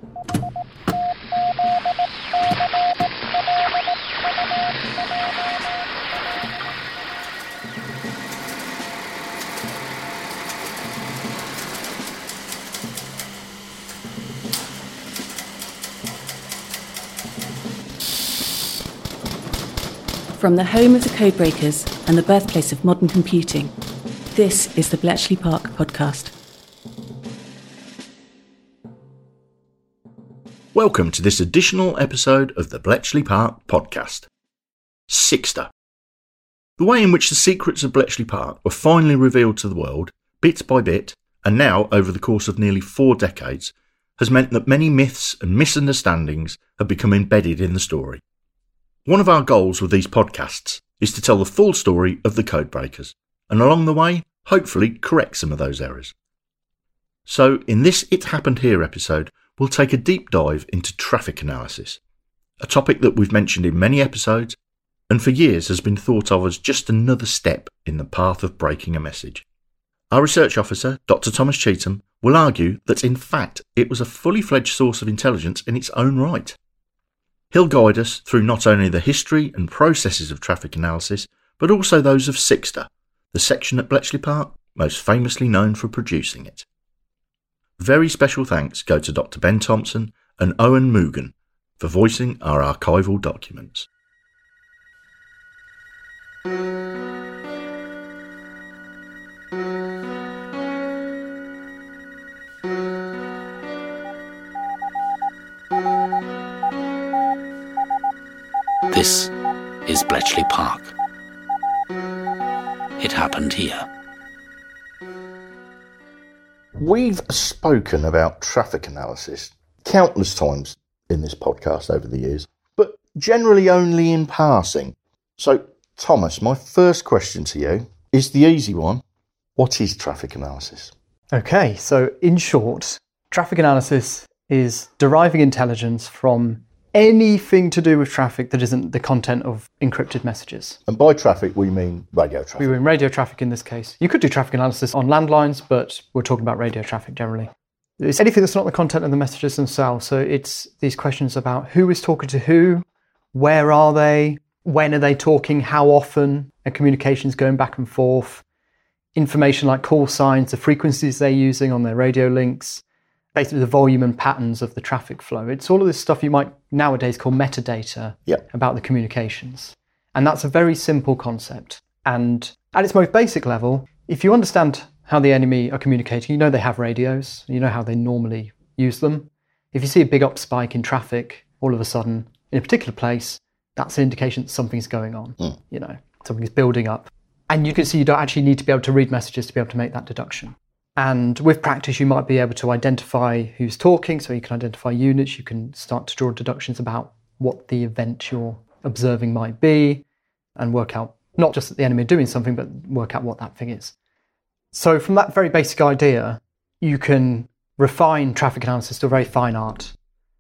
From the home of the codebreakers and the birthplace of modern computing, this is the Bletchley Park podcast. Welcome to this additional episode of the Bletchley Park podcast. Sixter. The way in which the secrets of Bletchley Park were finally revealed to the world, bit by bit, and now over the course of nearly 4 decades, has meant that many myths and misunderstandings have become embedded in the story. One of our goals with these podcasts is to tell the full story of the Codebreakers, and along the way, hopefully correct some of those errors. So, in this It Happened Here episode, we'll take a deep dive into traffic analysis, a topic that we've mentioned in many episodes, and for years has been thought of as just another step in the path of breaking a message. Our research officer, Dr. Thomas Cheetham, will argue that in fact it was a fully fledged source of intelligence in its own right. He'll guide us through not only the history and processes of traffic analysis, but also those of Sixter, the section at Bletchley Park most famously known for producing it. Very special thanks go to Dr. Ben Thompson and Owen Mugan for voicing our archival documents. This is Bletchley Park. It happened here. We've spoken about traffic analysis countless times in this podcast over the years, but generally only in passing. So, Thomas, my first question to you is the easy one. What is traffic analysis? Okay, so in short, traffic analysis is deriving intelligence from anything to do with traffic that isn't the content of encrypted messages. And by traffic, we mean radio traffic. We mean radio traffic in this case. You could do traffic analysis on landlines, but we're talking about radio traffic generally. It's anything that's not the content of the messages themselves. So it's these questions about who is talking to who, where are they, when are they talking, how often, and communications going back and forth, information like call signs, the frequencies they're using on their radio links, basically the volume and patterns of the traffic flow. It's all of this stuff you might nowadays call metadata about the communications. And that's a very simple concept. And at its most basic level, if you understand how the enemy are communicating, you know they have radios, you know how they normally use them. If you see a big up spike in traffic all of a sudden in a particular place, that's an indication that something's going on, something's building up. And you can see you don't actually need to be able to read messages to be able to make that deduction. And with practice, you might be able to identify who's talking, so you can identify units, you can start to draw deductions about what the event you're observing might be, and work out not just that the enemy are doing something, but work out what that thing is. So from that very basic idea, you can refine traffic analysis to a very fine art,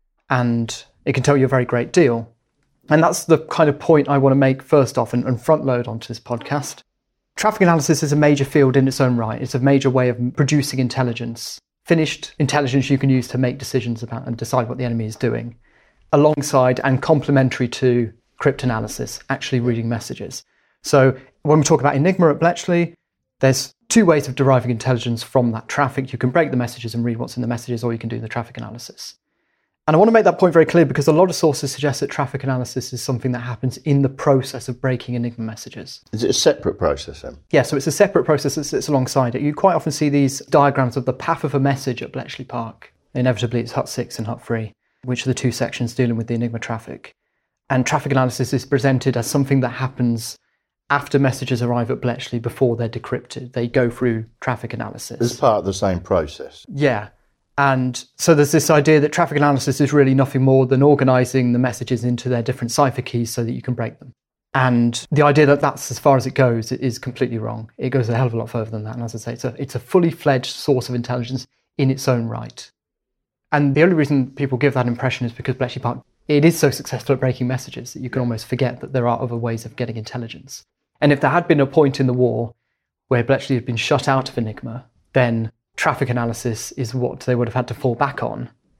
and it can tell you a very great deal. And that's the kind of point I want to make first off and front load onto this podcast. Traffic analysis is a major field in its own right. It's a major way of producing intelligence, finished intelligence you can use to make decisions about and decide what the enemy is doing, alongside and complementary to cryptanalysis, actually reading messages. So when we talk about Enigma at Bletchley, there's 2 ways of deriving intelligence from that traffic. You can break the messages and read what's in the messages, or you can do the traffic analysis. And I want to make that point very clear because a lot of sources suggest that traffic analysis is something that happens in the process of breaking Enigma messages. Is it a separate process then? Yeah, so it's a separate process that sits alongside it. You quite often see these diagrams of the path of a message at Bletchley Park. Inevitably, it's Hut 6 and Hut 3, which are the 2 sections dealing with the Enigma traffic. And traffic analysis is presented as something that happens after messages arrive at Bletchley before they're decrypted. They go through traffic analysis. As part of the same process? Yeah. And so there's this idea that traffic analysis is really nothing more than organising the messages into their different cipher keys so that you can break them. And the idea that that's as far as it goes is completely wrong. It goes a hell of a lot further than that. And as I say, it's a fully fledged source of intelligence in its own right. And the only reason people give that impression is because Bletchley Park, it is so successful at breaking messages that you can almost forget that there are other ways of getting intelligence. And if there had been a point in the war where Bletchley had been shut out of Enigma, then traffic analysis is what they would have had to fall back on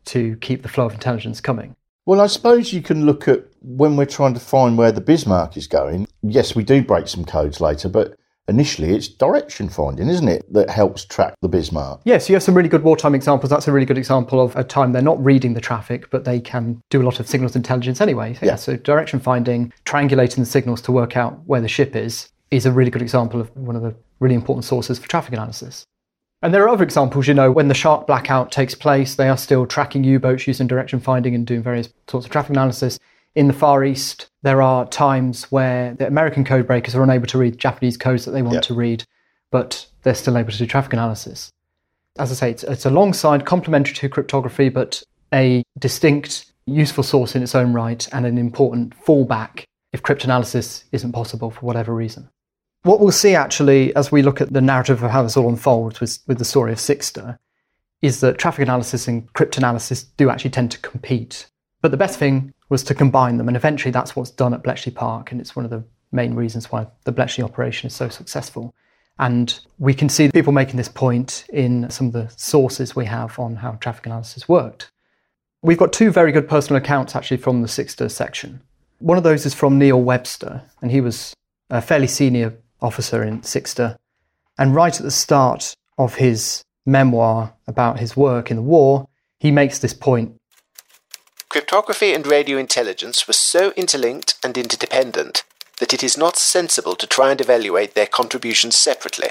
to keep the flow of intelligence coming. Well, I suppose you can look at when we're trying to find where the Bismarck is going. Yes, we do break some codes later, but initially it's direction finding, isn't it, that helps track the Bismarck? Yes, you have some really good wartime examples. That's a really good example of a time they're not reading the traffic, but they can do a lot of signals intelligence anyway. So direction finding, triangulating the signals to work out where the ship is a really good example of one of the really important sources for traffic analysis. And there are other examples, when the shark blackout takes place, they are still tracking U-boats using direction finding and doing various sorts of traffic analysis. In the Far East, there are times where the American code breakers are unable to read Japanese codes that they want to read, but they're still able to do traffic analysis. As I say, it's alongside, complementary to cryptography, but a distinct, useful source in its own right and an important fallback if cryptanalysis isn't possible for whatever reason. What we'll see actually as we look at the narrative of how this all unfolds with the story of Sixter is that traffic analysis and cryptanalysis do actually tend to compete. But the best thing was to combine them, and eventually that's what's done at Bletchley Park, and it's one of the main reasons why the Bletchley operation is so successful. And we can see people making this point in some of the sources we have on how traffic analysis worked. We've got two very good personal accounts actually from the Sixter section. One of those is from Neil Webster, and he was a fairly senior officer in Sixter. And right at the start of his memoir about his work in the war, he makes this point. Cryptography and radio intelligence were so interlinked and interdependent that it is not sensible to try and evaluate their contributions separately.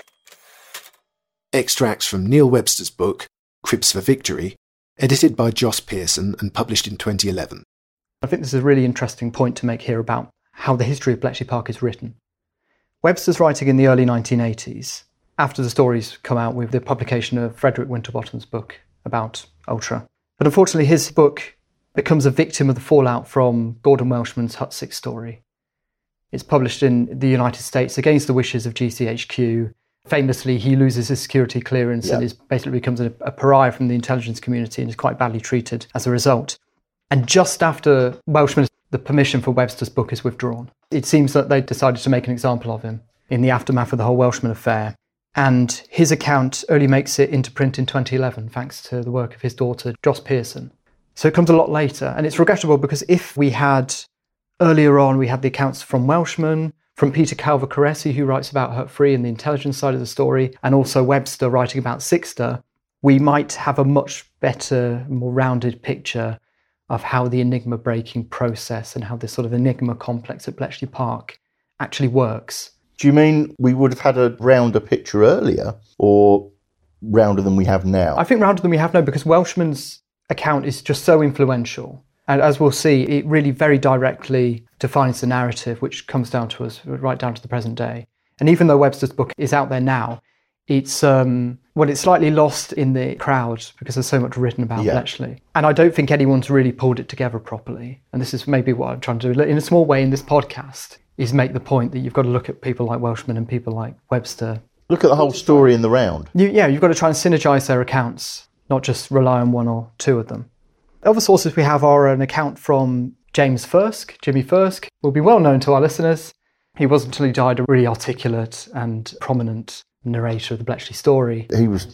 Extracts from Neil Webster's book, Crypts for Victory, edited by Jos Pearson and published in 2011. I think this is a really interesting point to make here about how the history of Bletchley Park is written. Webster's writing in the early 1980s, after the stories come out with the publication of Frederick Winterbottom's book about Ultra. But unfortunately, his book becomes a victim of the fallout from Gordon Welshman's Hut 6 story. It's published in the United States against the wishes of GCHQ. Famously, he loses his security clearance and basically becomes a pariah from the intelligence community and is quite badly treated as a result. And just after Welshman, the permission for Webster's book is withdrawn. It seems that they decided to make an example of him in the aftermath of the whole Welshman affair. And his account only makes it into print in 2011, thanks to the work of his daughter, Jos Pearson. So it comes a lot later. And it's regrettable because if we had, earlier on, we had the accounts from Welshman, from Peter Calver-Caressy, who writes about Hut 3 and the intelligence side of the story, and also Webster writing about Sixter, we might have a much better, more rounded picture of how the enigma breaking process and how this sort of enigma complex at Bletchley Park actually works. Do you mean we would have had a rounder picture earlier, or rounder than we have now? I think rounder than we have now, because Welshman's account is just so influential. And as we'll see, it really very directly defines the narrative, which comes down to us right down to the present day. And even though Webster's book is out there now, it's slightly lost in the crowd because there's so much written about Bletchley. And I don't think anyone's really pulled it together properly. And this is maybe what I'm trying to do in a small way in this podcast, is make the point that you've got to look at people like Welshman and people like Webster. Look at the whole story in the round. You've got to try and synergise their accounts, not just rely on one or two of them. Other sources we have are an account from James Fursk. Jimmy Fursk will be well known to our listeners. He wasn't until he died a really articulate and prominent narrator of the Bletchley story. He was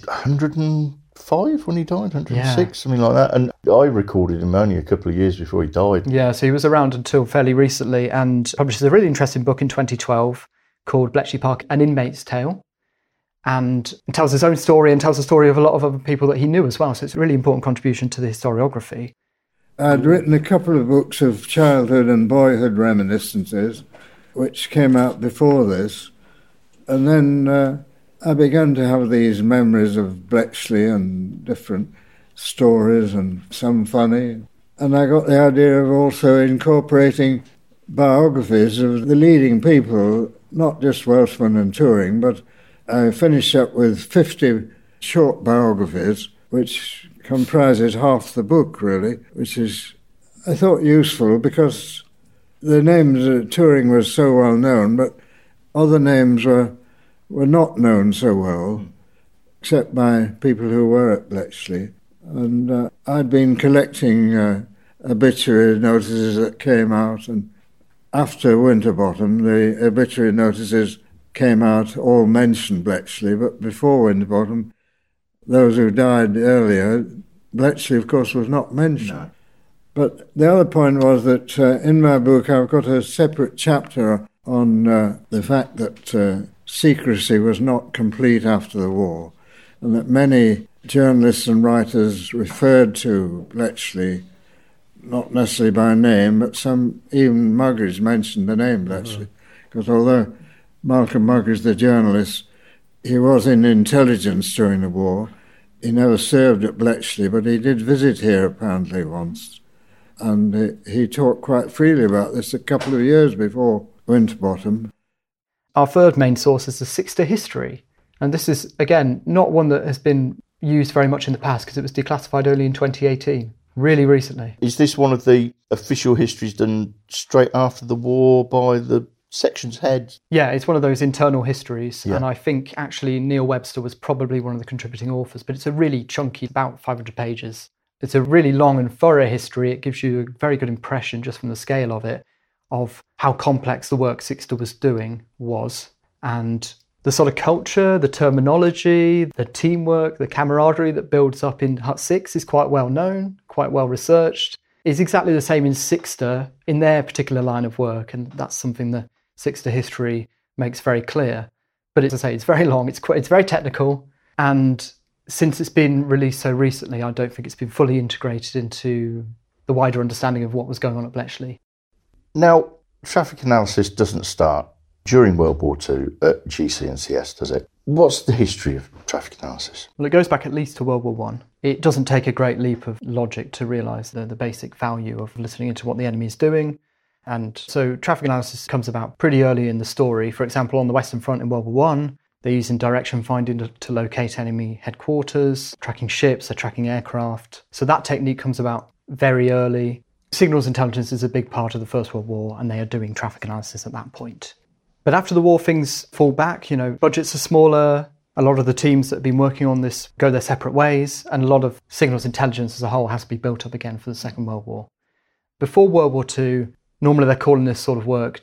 105 when he died, 106, something like that. And I recorded him only a couple of years before he died. Yeah, so he was around until fairly recently and publishes a really interesting book in 2012 called Bletchley Park, An Inmate's Tale. And tells his own story and tells the story of a lot of other people that he knew as well. So it's a really important contribution to the historiography. I'd written a couple of books of childhood and boyhood reminiscences, which came out before this. And then I began to have these memories of Bletchley and different stories and some funny. And I got the idea of also incorporating biographies of the leading people, not just Welshman and Turing, but I finished up with 50 short biographies, which comprises half the book, really, which is, I thought, useful because the names Turing was so well known, but other names were not known so well, except by people who were at Bletchley. And I'd been collecting obituary notices that came out, and after Winterbottom, the obituary notices came out, all mentioned Bletchley, but before Winterbottom, those who died earlier Bletchley, of course, was not mentioned. No. But the other point was that in my book I've got a separate chapter on the fact that secrecy was not complete after the war, and that many journalists and writers referred to Bletchley, not necessarily by name, but some, even Muggeridge mentioned the name Bletchley, because although Malcolm Muggeridge, the journalist, he was in intelligence during the war, he never served at Bletchley, but he did visit here apparently once, and he talked quite freely about this a couple of years before Winterbottom. Our third main source is the Sixter history, and this is, again, not one that has been used very much in the past because it was declassified only in 2018, really recently. Is this one of the official histories done straight after the war by the section's heads? Yeah, it's one of those internal histories, and I think actually Neil Webster was probably one of the contributing authors, but it's a really chunky, about 500 pages. It's a really long and thorough history. It gives you a very good impression, just from the scale of it, of how complex the work Sixter was doing was, and the sort of culture, the terminology, the teamwork, the camaraderie that builds up in Hut 6 is quite well known, quite well researched. It's exactly the same in Sixter, in their particular line of work, and that's something that Sixter history makes very clear. But as I say, it's very long, it's very technical, and since it's been released so recently, I don't think it's been fully integrated into the wider understanding of what was going on at Bletchley. Now, traffic analysis doesn't start during World War II at GC&CS, does it? What's the history of traffic analysis? Well, it goes back at least to World War I. It doesn't take a great leap of logic to realise the basic value of listening into what the enemy is doing. And so traffic analysis comes about pretty early in the story. For example, on the Western Front in World War I, they're using direction finding to locate enemy headquarters, tracking ships, they're tracking aircraft. So that technique comes about very early. Signals intelligence is a big part of the First World War, and they are doing traffic analysis at that point. But after the war, things fall back, budgets are smaller. A lot of the teams that have been working on this go their separate ways, and a lot of signals intelligence as a whole has to be built up again for the Second World War. Before World War II, normally they're calling this sort of work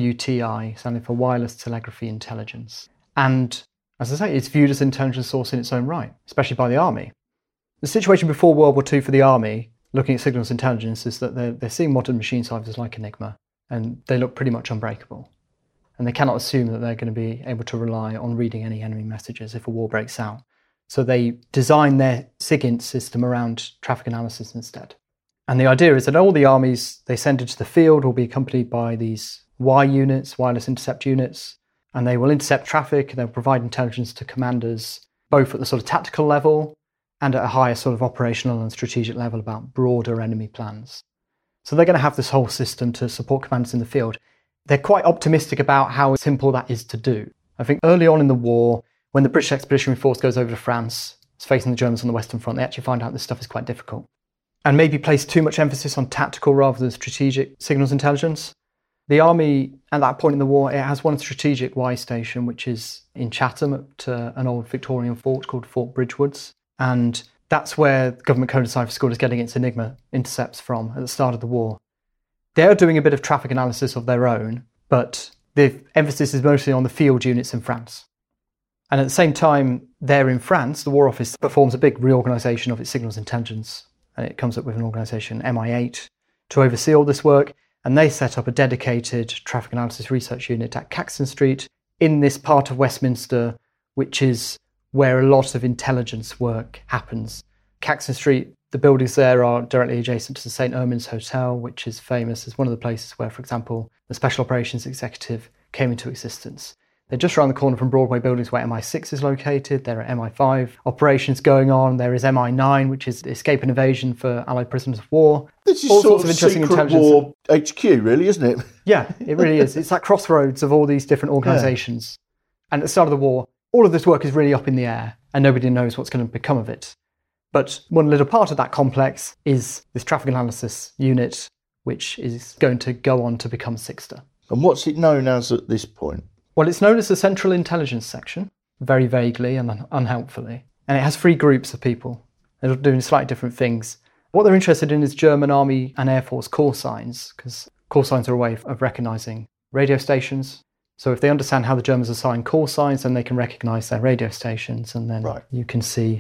WTI, standing for Wireless Telegraphy Intelligence. And as I say, it's viewed as an intelligence source in its own right, especially by the Army. The situation before World War II for the Army, looking at signals intelligence, is that they're seeing modern machine ciphers like Enigma, and they look pretty much unbreakable. And they cannot assume that they're going to be able to rely on reading any enemy messages if a war breaks out. So they design their SIGINT system around traffic analysis instead. And the idea is that all the armies they send into the field will be accompanied by these Y units, wireless intercept units, and they will intercept traffic, and they'll provide intelligence to commanders, both at the sort of tactical level and at a higher sort of operational and strategic level about broader enemy plans. So they're going to have this whole system to support commanders in the field. They're quite optimistic about how simple that is to do. I think early on in the war, when the British Expeditionary Force goes over to France, it's facing the Germans on the Western Front, they actually find out this stuff is quite difficult. And maybe place too much emphasis on tactical rather than strategic signals intelligence. The Army, at that point in the war, it has one strategic Y station, which is in Chatham at an old Victorian fort called Fort Bridgewoods. And that's where the Government Code and Cipher School is getting its Enigma intercepts from at the start of the war. They're doing a bit of traffic analysis of their own, but the emphasis is mostly on the field units in France. And at the same time, there in France, the War Office performs a big reorganisation of its signals intelligence, and it comes up with an organisation, MI8, to oversee all this work, and they set up a dedicated traffic analysis research unit at Caxton Street in this part of Westminster, which is where a lot of intelligence work happens. Caxton Street, the buildings there are directly adjacent to the St. Ermin's Hotel, which is famous as one of the places where, for example, the Special Operations Executive came into existence. They're just around the corner from Broadway Buildings where MI6 is located. There are MI5 operations going on. There is MI9, which is escape and evasion for Allied prisoners of war. This is all sort of interesting secret war HQ, really, isn't it? Yeah, it really is. It's that crossroads of all these different organisations. Yeah. And at the start of the war, all of this work is really up in the air, and nobody knows what's going to become of it. But one little part of that complex is this traffic analysis unit, which is going to go on to become Sixter. And what's it known as at this point? Well, it's known as the Central Intelligence Section, very vaguely and unhelpfully. And it has 3 groups of people. They're doing slightly different things. What they're interested in is German Army and Air Force call signs, because call signs are a way of recognising radio stations. So if they understand how the Germans assign call signs, then they can recognise their radio stations, and then you can see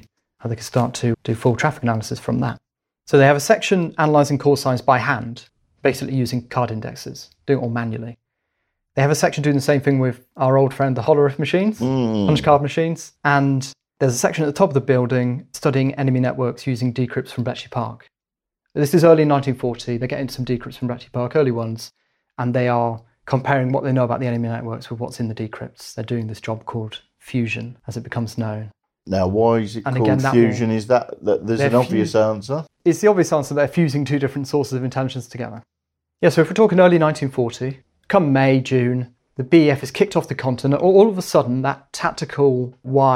how they can start to do full traffic analysis from that. So they have a section analysing call signs by hand, basically using card indexes, doing it all manually. They have a section doing the same thing with our old friend, the Hollerith machines, punch card machines. And there's a section at the top of the building studying enemy networks using decrypts from Bletchley Park. This is early 1940. They're getting some decrypts from Bletchley Park, early ones, and they are comparing what they know about the enemy networks with what's in the decrypts. They're doing this job called fusion, as it becomes known. Now, why is it called fusion? Is that there's an obvious answer? It's the obvious answer. They're fusing two different sources of intelligence together. Yeah, so if we're talking early 1940, come May, June, the BEF is kicked off the continent. All of a sudden, that tactical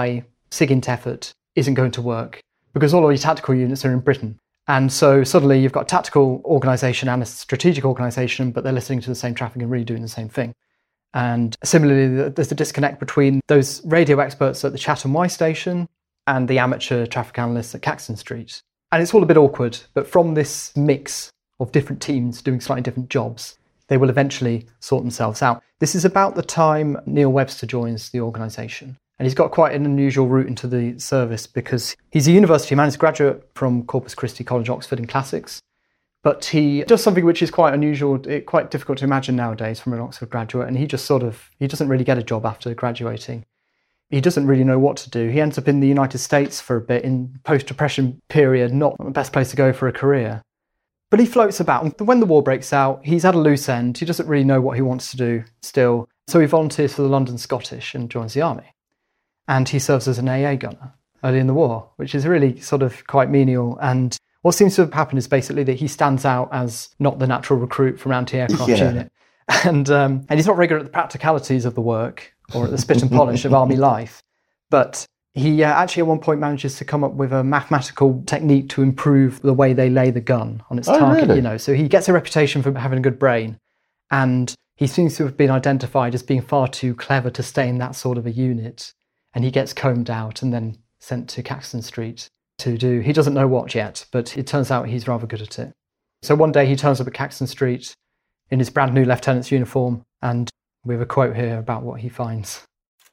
SIGINT effort isn't going to work because all of your tactical units are in Britain. And so suddenly you've got a tactical organisation and a strategic organisation, but they're listening to the same traffic and really doing the same thing. And similarly, there's a disconnect between those radio experts at the Chatham Y station and the amateur traffic analysts at Caxton Street. And it's all a bit awkward, but from this mix of different teams doing slightly different jobs, they will eventually sort themselves out. This is about the time Neil Webster joins the organisation. And he's got quite an unusual route into the service because he's a university man, he's a graduate from Corpus Christi College, Oxford in classics. But he does something which is quite unusual, quite difficult to imagine nowadays from an Oxford graduate. And he doesn't really get a job after graduating. He doesn't really know what to do. He ends up in the United States for a bit in post-depression period, not the best place to go for a career. But he floats about. When the war breaks out, he's at a loose end. He doesn't really know what he wants to do still. So he volunteers for the London Scottish and joins the army. And he serves as an AA gunner early in the war, which is really sort of quite menial. And what seems to have happened is basically that he stands out as not the natural recruit from anti-aircraft unit. And he's not very good at the practicalities of the work or at the spit and polish of army life. But he actually at one point manages to come up with a mathematical technique to improve the way they lay the gun on its target. Really? So he gets a reputation for having a good brain. And he seems to have been identified as being far too clever to stay in that sort of a unit. And he gets combed out and then sent to Caxton Street to do, he doesn't know what yet, but it turns out he's rather good at it. So one day he turns up at Caxton Street in his brand new lieutenant's uniform, and we have a quote here about what he finds.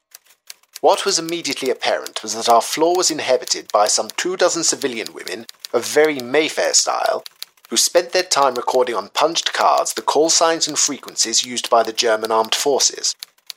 What was immediately apparent was that our floor was inhabited by some 24 civilian women of very Mayfair style, who spent their time recording on punched cards the call signs and frequencies used by the German armed forces.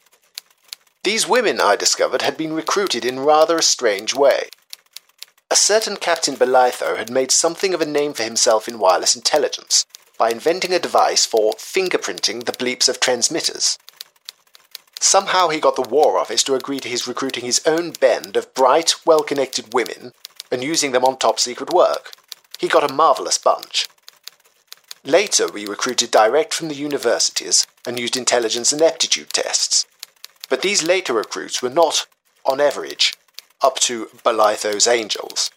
These women, I discovered, had been recruited in rather a strange way. A certain Captain Belitho had made something of a name for himself in wireless intelligence by inventing a device for fingerprinting the bleeps of transmitters. Somehow he got the War Office to agree to his recruiting his own band of bright, well-connected women and using them on top-secret work. He got a marvellous bunch. Later we recruited direct from the universities and used intelligence and aptitude tests. But these later recruits were not, on average, up to Belitho's Angels.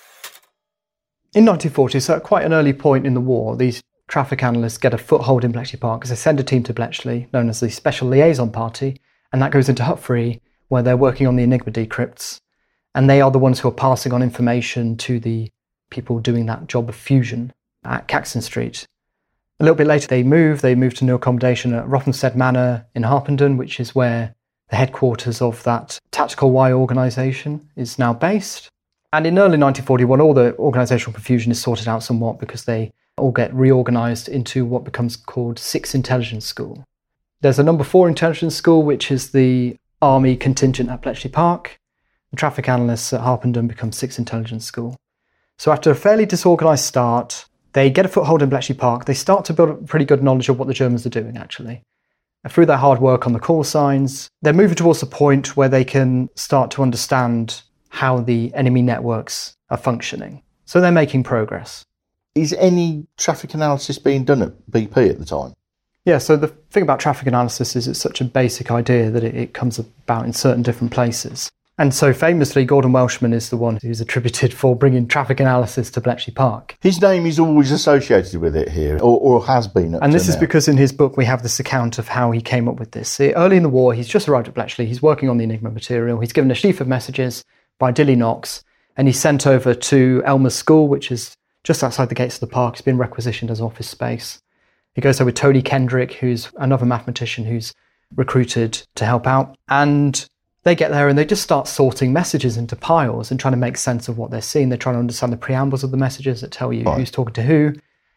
In 1940, so at quite an early point in the war, these traffic analysts get a foothold in Bletchley Park because they send a team to Bletchley, known as the Special Liaison Party, and that goes into Hut 3, where they're working on the Enigma decrypts. And they are the ones who are passing on information to the people doing that job of fusion at Caxton Street. A little bit later, they move to new accommodation at Rothamsted Manor in Harpenden, which is where the headquarters of that Tactical Y organisation is now based. And in early 1941, all the organisational confusion is sorted out somewhat because they all get reorganised into what becomes called 6 Intelligence School. There's a number 4 Intelligence School, which is the Army contingent at Bletchley Park. The traffic analysts at Harpenden become 6 Intelligence School. So after a fairly disorganised start, they get a foothold in Bletchley Park. They start to build a pretty good knowledge of what the Germans are doing, actually. And through their hard work on the call signs, they're moving towards the point where they can start to understand how the enemy networks are functioning. So they're making progress. Is any traffic analysis being done at BP at the time? Yeah, so the thing about traffic analysis is it's such a basic idea that it comes about in certain different places. And so famously, Gordon Welshman is the one who's attributed for bringing traffic analysis to Bletchley Park. His name is always associated with it here, or has been. And this is because in his book we have this account of how he came up with this. See, early in the war, he's just arrived at Bletchley, he's working on the Enigma material, he's given a sheaf of messages by Dilly Knox, and he's sent over to Elmer's School, which is just outside the gates of the park. It's been requisitioned as office space. He goes there with Tony Kendrick, who's another mathematician who's recruited to help out. And They get there and they just start sorting messages into piles and trying to make sense of what they're seeing. They're trying to understand the preambles of the messages that tell you who's talking to who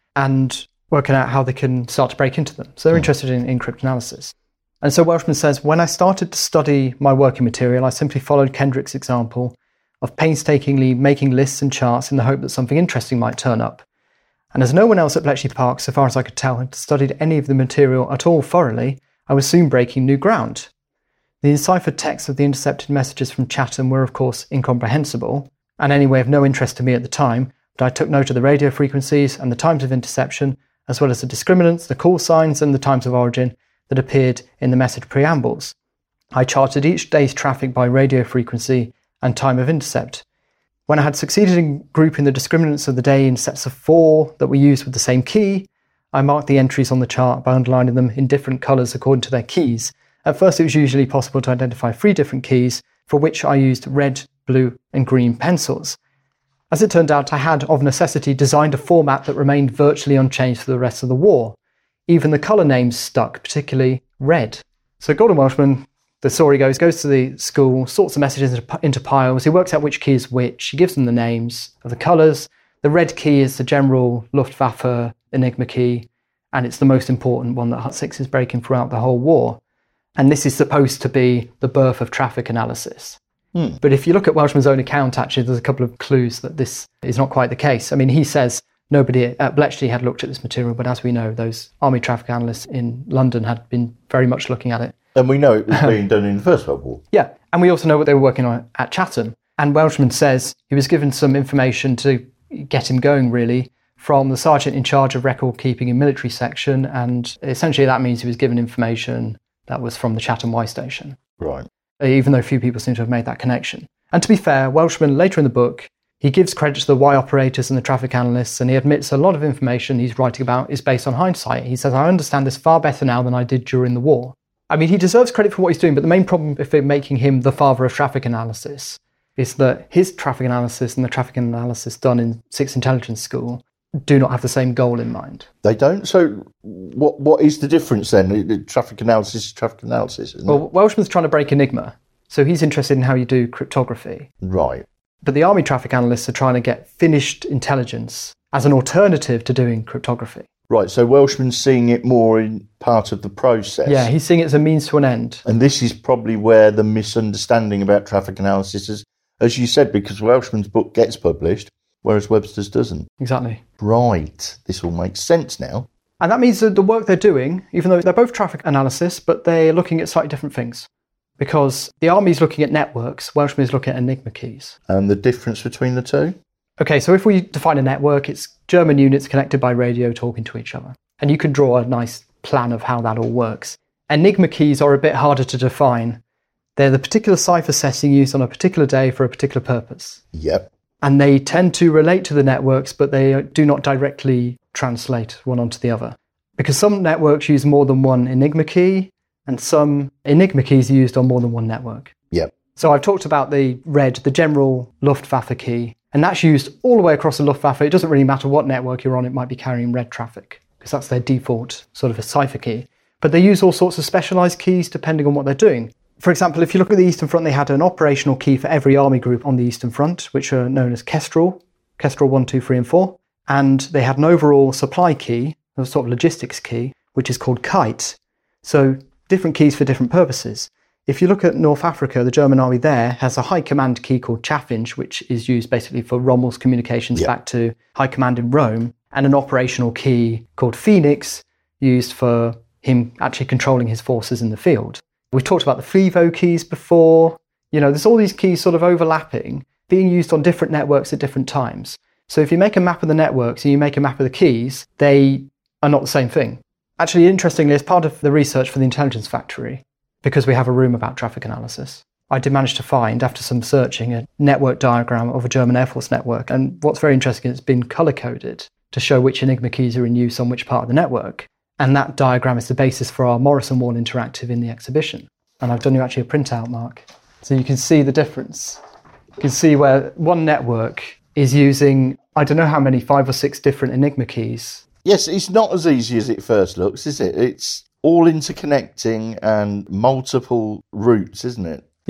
and working out how they can start to break into them. So they're interested in cryptanalysis. And so Welshman says, when I started to study my working material, I simply followed Kendrick's example of painstakingly making lists and charts in the hope that something interesting might turn up. And as no one else at Bletchley Park, so far as I could tell, had studied any of the material at all thoroughly, I was soon breaking new ground. The enciphered text of the intercepted messages from Chatham were, of course, incomprehensible, and anyway of no interest to me at the time, but I took note of the radio frequencies and the times of interception, as well as the discriminants, the call signs, and the times of origin that appeared in the message preambles. I charted each day's traffic by radio frequency and time of intercept. When I had succeeded in grouping the discriminants of the day in sets of 4 that were used with the same key, I marked the entries on the chart by underlining them in different colours according to their keys. At first it was usually possible to identify 3 different keys, for which I used red, blue and green pencils. As it turned out, I had, of necessity, designed a format that remained virtually unchanged for the rest of the war. Even the colour names stuck, particularly red. So Gordon Welshman, the story goes to the school, sorts the messages into piles, he works out which key is which, he gives them the names of the colours. The red key is the general Luftwaffe Enigma key, and it's the most important one that Hut 6 is breaking throughout the whole war. And this is supposed to be the birth of traffic analysis. But if you look at Welshman's own account, actually, there's a couple of clues that this is not quite the case. I mean, he says nobody at Bletchley had looked at this material, but as we know, those army traffic analysts in London had been very much looking at it. And we know it was being done in the First World War. Yeah, and we also know what they were working on at Chatham. And Welshman says he was given some information to get him going, really, from the sergeant in charge of record keeping in military section, and essentially that means he was given information that was from the Chatham Y station. Right. Even though few people seem to have made that connection. And to be fair, Welshman, later in the book, he gives credit to the Y operators and the traffic analysts, and he admits a lot of information he's writing about is based on hindsight. He says, I understand this far better now than I did during the war. I mean, he deserves credit for what he's doing, but the main problem with making him the father of traffic analysis is that his traffic analysis and the traffic analysis done in 6 Intelligence School do not have the same goal in mind. They don't? So what is the difference then? The traffic analysis is traffic analysis, isn't it? Welshman's trying to break Enigma, so he's interested in how you do cryptography. Right. But the army traffic analysts are trying to get finished intelligence as an alternative to doing cryptography. Right, so Welshman's seeing it more in part of the process. Yeah, he's seeing it as a means to an end. And this is probably where the misunderstanding about traffic analysis is, as you said, because Welshman's book gets published, whereas Webster's doesn't. Exactly. Right, this all makes sense now. And that means that the work they're doing, even though they're both traffic analysis, but they're looking at slightly different things. Because the army's looking at networks, Welshman is looking at Enigma keys. And the difference between the two? Okay, so if we define a network, it's German units connected by radio talking to each other. And you can draw a nice plan of how that all works. Enigma keys are a bit harder to define. They're the particular cipher setting used on a particular day for a particular purpose. Yep. And they tend to relate to the networks, but they do not directly translate one onto the other. Because some networks use more than one Enigma key, and some Enigma keys are used on more than one network. Yep. So I've talked about the general Luftwaffe key, and that's used all the way across the Luftwaffe. It doesn't really matter what network you're on, it might be carrying red traffic, because that's their default sort of a cipher key. But they use all sorts of specialised keys depending on what they're doing. For example, if you look at the Eastern Front, they had an operational key for every army group on the Eastern Front, which are known as Kestrel 1, 2, 3 and 4. And they had an overall supply key, a sort of logistics key, which is called Kite. So different keys for different purposes. If you look at North Africa, the German army there has a high command key called Chaffinch, which is used basically for Rommel's communications back to high command in Rome, and an operational key called Phoenix, used for him actually controlling his forces in the field. We've talked about the FIVO keys before. You know, there's all these keys sort of overlapping, being used on different networks at different times. So if you make a map of the networks and you make a map of the keys, they are not the same thing. Actually, interestingly, as part of the research for the Intelligence Factory, because we have a room about traffic analysis, I did manage to find, after some searching, a network diagram of a German Air Force network. And what's very interesting is it's been colour-coded to show which Enigma keys are in use on which part of the network. And that diagram is the basis for our Morrison Wall interactive in the exhibition. And I've done you actually a printout, Mark. So you can see the difference. You can see where one network is using, I don't know how many, 5 or 6 different Enigma keys. Yes, it's not as easy as it first looks, is it? It's all interconnecting and multiple routes, isn't it? Yeah,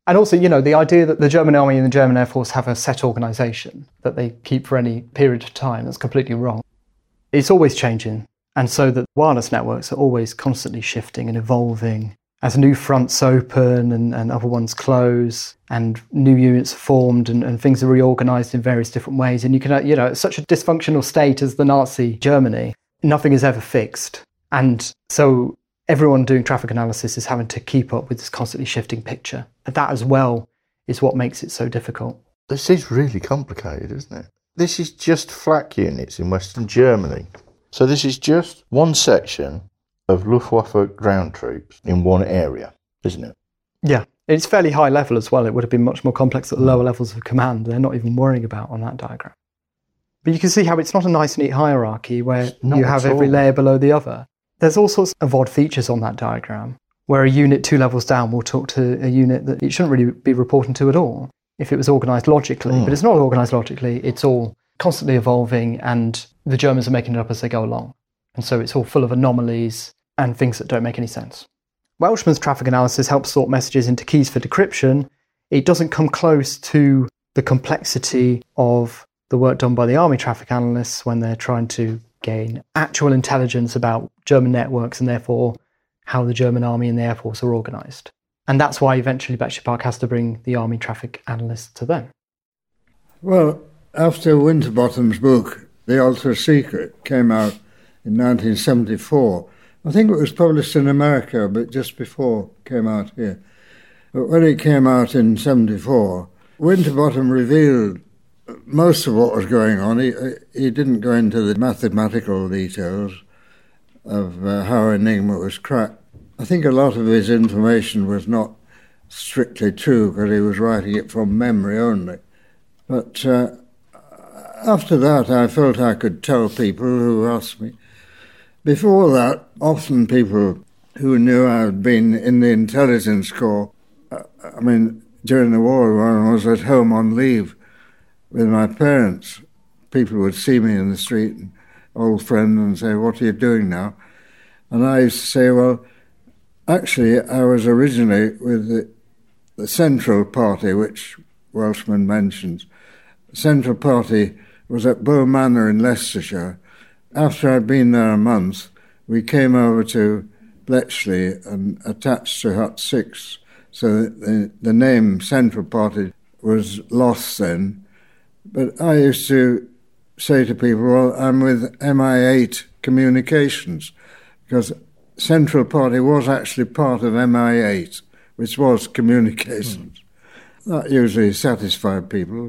And also, the idea that the German army and the German Air Force have a set organisation that they keep for any period of time, that's completely wrong. It's always changing. And so that wireless networks are always constantly shifting and evolving as new fronts open and other ones close and new units are formed and things are reorganised in various different ways. And you can, it's such a dysfunctional state as the Nazi Germany, nothing is ever fixed. And so everyone doing traffic analysis is having to keep up with this constantly shifting picture. And that as well is what makes it so difficult. This is really complicated, isn't it? This is just flak units in Western Germany. So this is just one section of Luftwaffe ground troops in one area, isn't it? Yeah, it's fairly high level as well. It would have been much more complex at the lower levels of command. They're not even worrying about on that diagram. But you can see how it's not a nice, neat hierarchy where you have every layer below the other. There's all sorts of odd features on that diagram, where a unit 2 levels down will talk to a unit that it shouldn't really be reporting to at all if it was organised logically. But it's not organised logically. It's all constantly evolving, and the Germans are making it up as they go along. And so it's all full of anomalies and things that don't make any sense. Welshman's traffic analysis helps sort messages into keys for decryption. It doesn't come close to the complexity of the work done by the army traffic analysts when they're trying to gain actual intelligence about German networks and therefore how the German army and the Air Force are organised. And that's why eventually Bletchley Park has to bring the army traffic analysts to them. Well, after Winterbottom's book, The Ultra Secret, came out in 1974, I think it was published in America, but just before it came out here. But when it came out in 74, Winterbottom revealed most of what was going on. He didn't go into the mathematical details of how Enigma was cracked. I think a lot of his information was not strictly true because he was writing it from memory only. But after that, I felt I could tell people who asked me. Before that, often people who knew I had been in the intelligence corps, during the war when I was at home on leave with my parents, people would see me in the street, an old friend, and say, "What are you doing now?" And I used to say, well, actually, I was originally with the Central Party, which Welshman mentions. The Central Party was at Bow Manor in Leicestershire. After I'd been there a month, we came over to Bletchley and attached to Hut 6. So the name Central Party was lost then. But I used to say to people, well, I'm with MI8 Communications, because Central Party was actually part of MI8, which was communications. That usually satisfied people.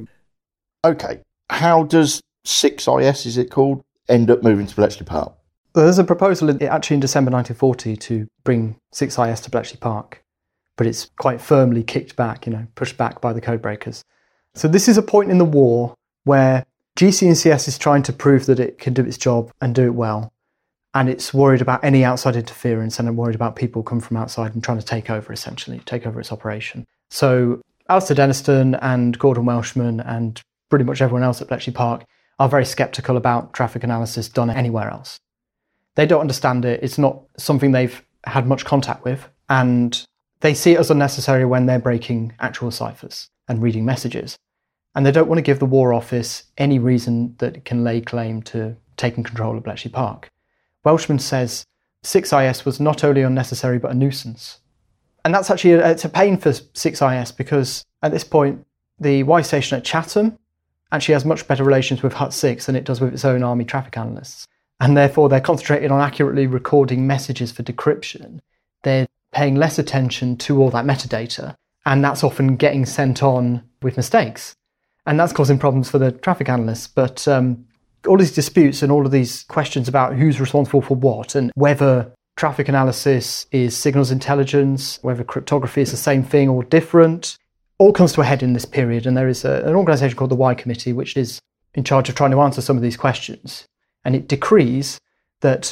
OK, how does 6IS, is it called, end up moving to Bletchley Park? Well, there's a proposal actually in December 1940 to bring 6IS to Bletchley Park, but it's quite firmly kicked back, pushed back by the codebreakers. So this is a point in the war where GC&CS is trying to prove that it can do its job and do it well. And it's worried about any outside interference and worried about people coming from outside and trying to take over, essentially, take over its operation. So Alistair Denniston and Gordon Welshman and pretty much everyone else at Bletchley Park are very sceptical about traffic analysis done anywhere else. They don't understand it. It's not something they've had much contact with. And they see it as unnecessary when they're breaking actual ciphers and reading messages. And they don't want to give the War Office any reason that it can lay claim to taking control of Bletchley Park. Welshman says 6IS was not only unnecessary but a nuisance. And that's actually it's a pain for 6IS because at this point the Y station at Chatham actually has much better relations with Hut 6 than it does with its own army traffic analysts. And therefore they're concentrating on accurately recording messages for decryption. They're paying less attention to all that metadata, and that's often getting sent on with mistakes. And that's causing problems for the traffic analysts. But all these disputes and all of these questions about who's responsible for what and whether traffic analysis is signals intelligence, whether cryptography is the same thing or different, all comes to a head in this period. And there is an organisation called the Y Committee, which is in charge of trying to answer some of these questions. And it decrees that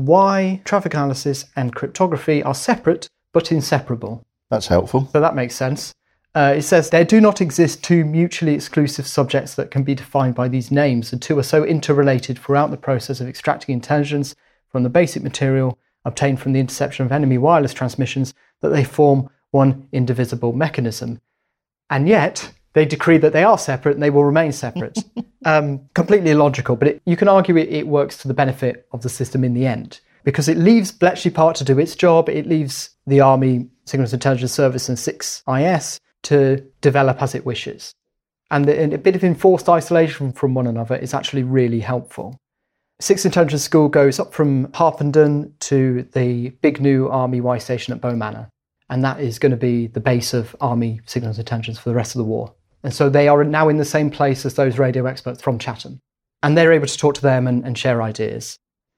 Y traffic analysis and cryptography are separate but inseparable. That's helpful. So that makes sense. It says, there do not exist two mutually exclusive subjects that can be defined by these names. The two are so interrelated throughout the process of extracting intelligence from the basic material obtained from the interception of enemy wireless transmissions that they form one indivisible mechanism. And yet they decree that they are separate and they will remain separate. Completely illogical, but you can argue it works to the benefit of the system in the end, because it leaves Bletchley Park to do its job. It leaves the Army Signals Intelligence Service and 6IS to develop as it wishes. And a bit of enforced isolation from one another is actually really helpful. 6th Intelligence School goes up from Harpenden to the big new Army Y station at Bow Manor. And that is going to be the base of Army Signals Intelligence for the rest of the war. And so they are now in the same place as those radio experts from Chatham. And they're able to talk to them and share ideas.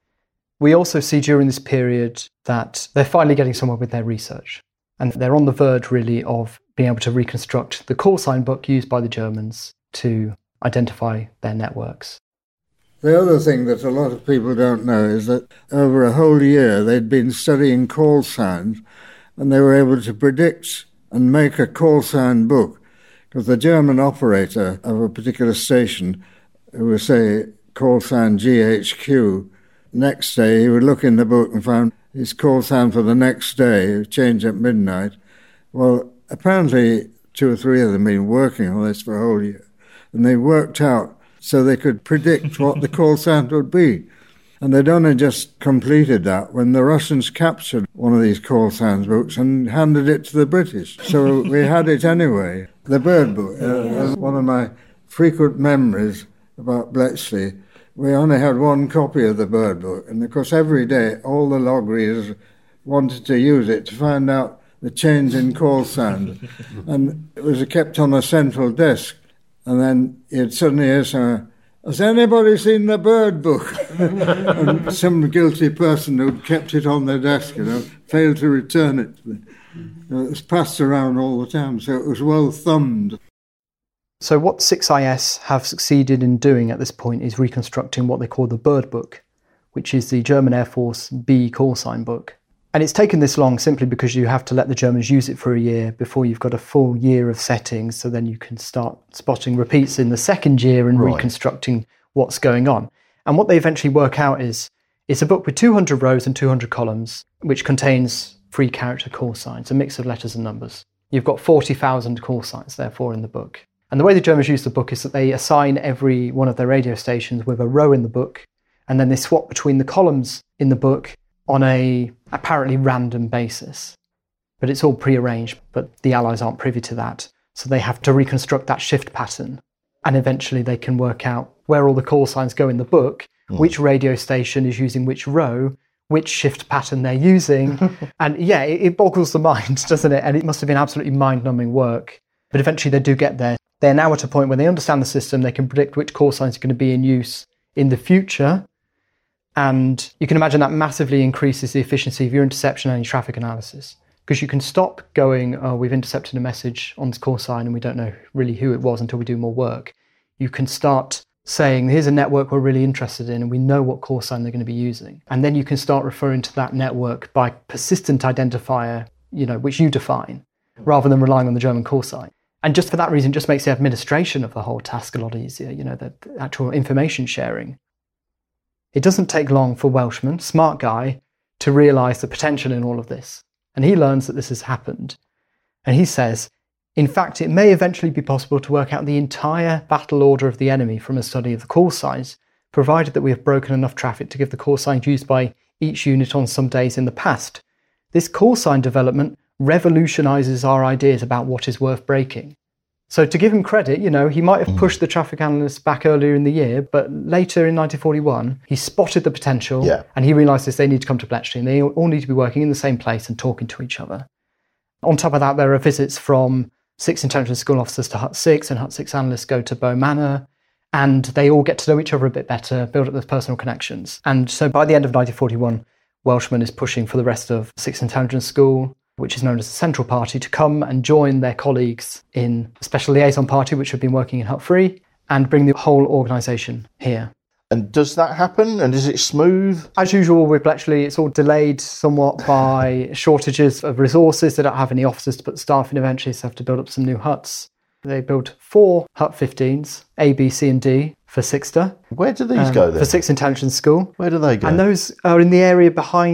We also see during this period that they're finally getting somewhere with their research. And they're on the verge, really, of being able to reconstruct the call sign book used by the Germans to identify their networks. The other thing that a lot of people don't know is that over a whole year they'd been studying call signs, and they were able to predict and make a call sign book, because the German operator of a particular station, who would say call sign GHQ, next day he would look in the book and find his call sign for the next day, changed at midnight. Well, apparently 2 or 3 of them had been working on this for a whole year, and they worked out so they could predict what the call sign would be. And they'd only just completed that when the Russians captured one of these call signs books and handed it to the British. So we had it anyway. The Bird Book, one of my frequent memories about Bletchley. We only had one copy of the Bird Book, and of course every day all the log readers wanted to use it to find out the change in call signs. And it was kept on a central desk, and then you'd suddenly hear someone, "Has anybody seen the Bird Book?" And some guilty person who'd kept it on their desk, failed to return it to them. It was passed around all the time, so it was well thumbed. So what 6IS have succeeded in doing at this point is reconstructing what they call the Bird Book, which is the German Air Force B call sign book. And it's taken this long simply because you have to let the Germans use it for a year before you've got a full year of settings, so then you can start spotting repeats in the second year and reconstructing what's going on. And what they eventually work out is it's a book with 200 rows and 200 columns, which contains 3 character call signs, a mix of letters and numbers. You've got 40,000 call signs, therefore, in the book. And the way the Germans use the book is that they assign every one of their radio stations with a row in the book, and then they swap between the columns in the book on a apparently random basis. But it's all prearranged, but the Allies aren't privy to that. So they have to reconstruct that shift pattern. And eventually they can work out where all the call signs go in the book, which radio station is using which row, which shift pattern they're using. And yeah, it boggles the mind, doesn't it? And it must have been absolutely mind-numbing work. But eventually they do get there. They're now at a point where they understand the system, they can predict which call signs are going to be in use in the future. And you can imagine that massively increases the efficiency of your interception and your traffic analysis. Because you can stop going, oh, we've intercepted a message on this call sign and we don't know really who it was until we do more work. You can start saying, here's a network we're really interested in and we know what call sign they're going to be using. And then you can start referring to that network by persistent identifier, which you define, rather than relying on the German call sign. And just for that reason, it just makes the administration of the whole task a lot easier, the actual information sharing. It doesn't take long for Welshman, smart guy, to realise the potential in all of this. And he learns that this has happened. And he says, in fact, it may eventually be possible to work out the entire battle order of the enemy from a study of the call signs, provided that we have broken enough traffic to give the call signs used by each unit on some days in the past. This call sign development revolutionises our ideas about what is worth breaking. So to give him credit, he might have pushed the traffic analysts back earlier in the year, but later in 1941, he spotted the potential and he realised they need to come to Bletchley and they all need to be working in the same place and talking to each other. On top of that, there are visits from 6 intelligence school officers to Hut 6 and Hut 6 analysts go to Bow Manor and they all get to know each other a bit better, build up those personal connections. And so by the end of 1941, Welshman is pushing for the rest of 6 intelligence school, which is known as the Central Party, to come and join their colleagues in the Special Liaison Party, which have been working in Hut 3, and bring the whole organisation here. And does that happen? And is it smooth? As usual with Bletchley, it's all delayed somewhat by shortages of resources. They don't have any officers to put staff in eventually, so they have to build up some new huts. They built 4 Hut 15s, A, B, C and D, for Sixter. Where do these go then? For 6 Intelligence School. Where do they go? And those are in the area behind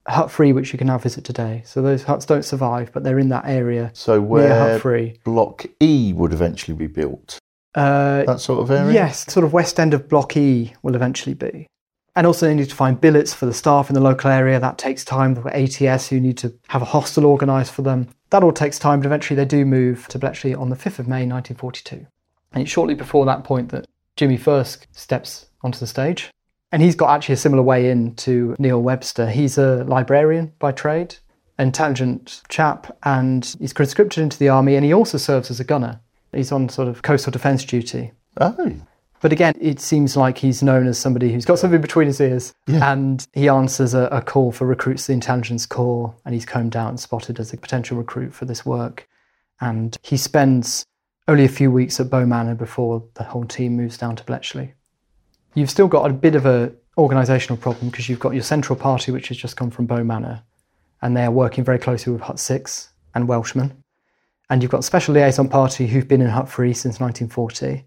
Hut 3, which you can now visit today. So those huts don't survive, but they're in that area. So near where Hut 3. Block E would eventually be built? That sort of area? Yes, sort of west end of Block E will eventually be. And also they need to find billets for the staff in the local area. That takes time. They've got ATS who need to have a hostel organised for them. That all takes time, but eventually they do move to Bletchley on the 5th of May 1942. And it's shortly before that point that Jimmy Firsk steps onto the stage. And he's got actually a similar way in to Neil Webster. He's a librarian by trade, an intelligent chap, and he's conscripted into the army, and he also serves as a gunner. He's on sort of coastal defence duty. Oh. But again, it seems like he's known as somebody who's got something between his ears. Yeah. And he answers a call for recruits to the Intelligence Corps, and he's combed out and spotted as a potential recruit for this work. And he spends only a few weeks at Bow Manor before the whole team moves down to Bletchley. You've still got a bit of an organisational problem because you've got your Central Party, which has just come from Bow Manor, and they're working very closely with Hut 6 and Welshmen. And you've got Special Liaison Party who've been in Hut 3 since 1940.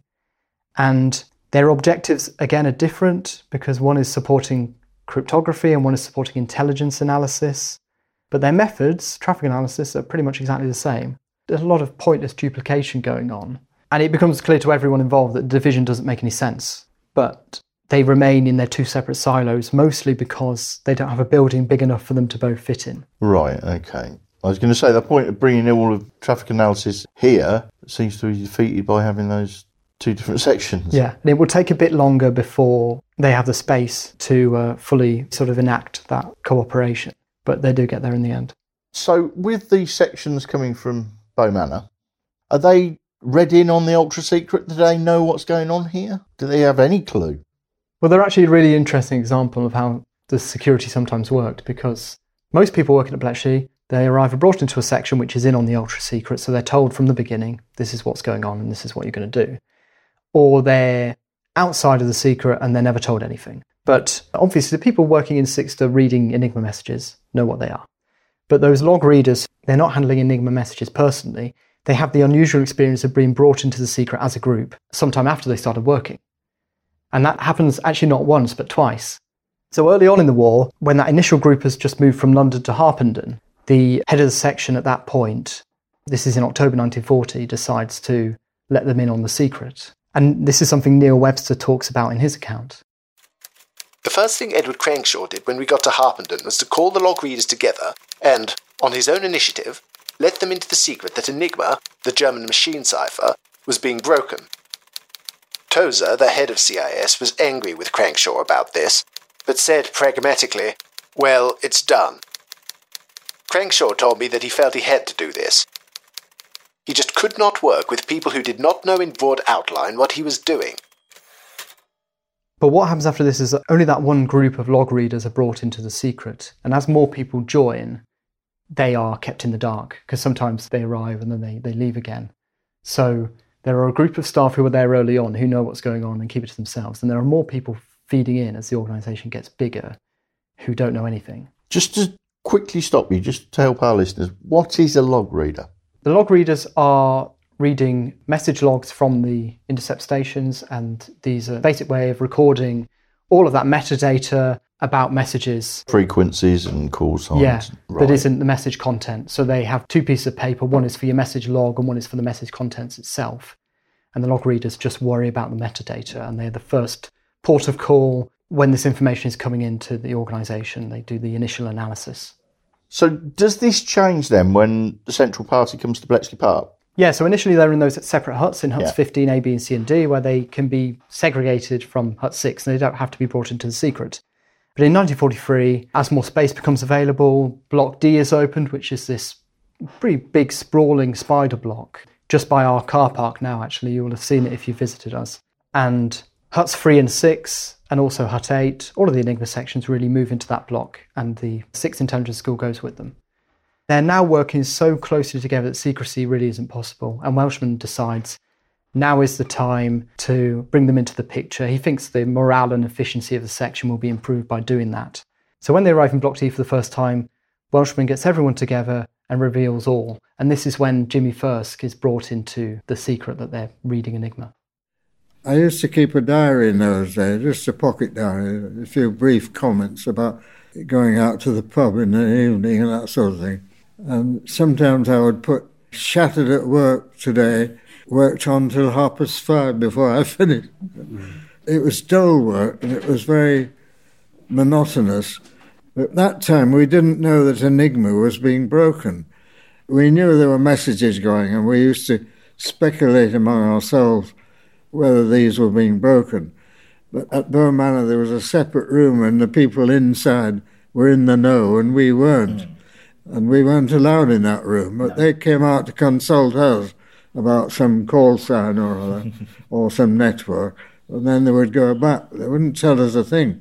And their objectives, again, are different because one is supporting cryptography and one is supporting intelligence analysis. But their methods, traffic analysis, are pretty much exactly the same. There's a lot of pointless duplication going on. And it becomes clear to everyone involved that the division doesn't make any sense. But they remain in their two separate silos, mostly because they don't have a building big enough for them to both fit in. Right, okay. I was going to say the point of bringing all of traffic analysis here seems to be defeated by having those two different sections. Yeah, and it will take a bit longer before they have the space to fully sort of enact that cooperation. But they do get there in the end. So with these sections coming from Bow Manor, are they read in on the ultra secret? Do they know what's going on here? Do they have any clue? Well, they're actually a really interesting example of how the security sometimes worked, because most people working at Bletchley, they are either brought into a section which is in on the ultra secret, so they're told from the beginning, this is what's going on and this is what you're going to do. Or they're outside of the secret and they're never told anything. But obviously the people working in Sixter reading Enigma messages know what they are. But those log readers, they're not handling Enigma messages personally. They have the unusual experience of being brought into the secret as a group sometime after they started working. And that happens actually not once, but twice. So early on in the war, when that initial group has just moved from London to Harpenden, the head of the section at that point, this is in October 1940, decides to let them in on the secret. And this is something Neil Webster talks about in his account. The first thing Edward Crankshaw did when we got to Harpenden was to call the log readers together and, on his own initiative, let them into the secret that Enigma, the German machine cipher, was being broken. Tozer, the head of CIS, was angry with Crankshaw about this, but said pragmatically, "Well, it's done." Crankshaw told me that he felt he had to do this. He just could not work with people who did not know in broad outline what he was doing. But what happens after this is that only that one group of log readers are brought into the secret. And as more people join, they are kept in the dark, because sometimes they arrive and then they leave again. So there are a group of staff who were there early on who know what's going on and keep it to themselves. And there are more people feeding in as the organisation gets bigger who don't know anything. Just to quickly stop you, just to help our listeners, what is a log reader? The log readers are reading message logs from the intercept stations, and these are a basic way of recording all of that metadata about messages. Frequencies and call signs. Yeah, right. That isn't the message content. So they have two pieces of paper. One is for your message log and one is for the message contents itself. And the log readers just worry about the metadata, and they're the first port of call when this information is coming into the organisation. They do the initial analysis. So does this change then when the Central Party comes to Bletchley Park? Yeah, so initially they're in those separate huts, in huts 15, A, B and C and D, where they can be segregated from hut 6 and they don't have to be brought into the secret. But in 1943, as more space becomes available, Block D is opened, which is this pretty big sprawling spider block, just by our car park now actually. You will have seen it if you visited us. And huts 3 and 6, and also hut 8, all of the Enigma sections really move into that block, and the 6th Intelligence School goes with them. They're now working so closely together that secrecy really isn't possible, and Welshman decides now is the time to bring them into the picture. He thinks the morale and efficiency of the section will be improved by doing that. So when they arrive in Block D for the first time, Welshman gets everyone together and reveals all, and this is when Jimmy Firsk is brought into the secret that they're reading Enigma. I used to keep a diary in those days, just a pocket diary, a few brief comments about going out to the pub in the evening and that sort of thing. And sometimes I would put "shattered at work today, worked on till 5:30 before I finished." It was dull work and it was very monotonous. But at that time we didn't know that Enigma was being broken. We knew there were messages going and we used to speculate among ourselves whether these were being broken. But at Bow Manor there was a separate room and the people inside were in the know and we weren't. And we weren't allowed in that room. But they came out to consult us about some call sign or other, or some network, and then they would go back. They wouldn't tell us a thing.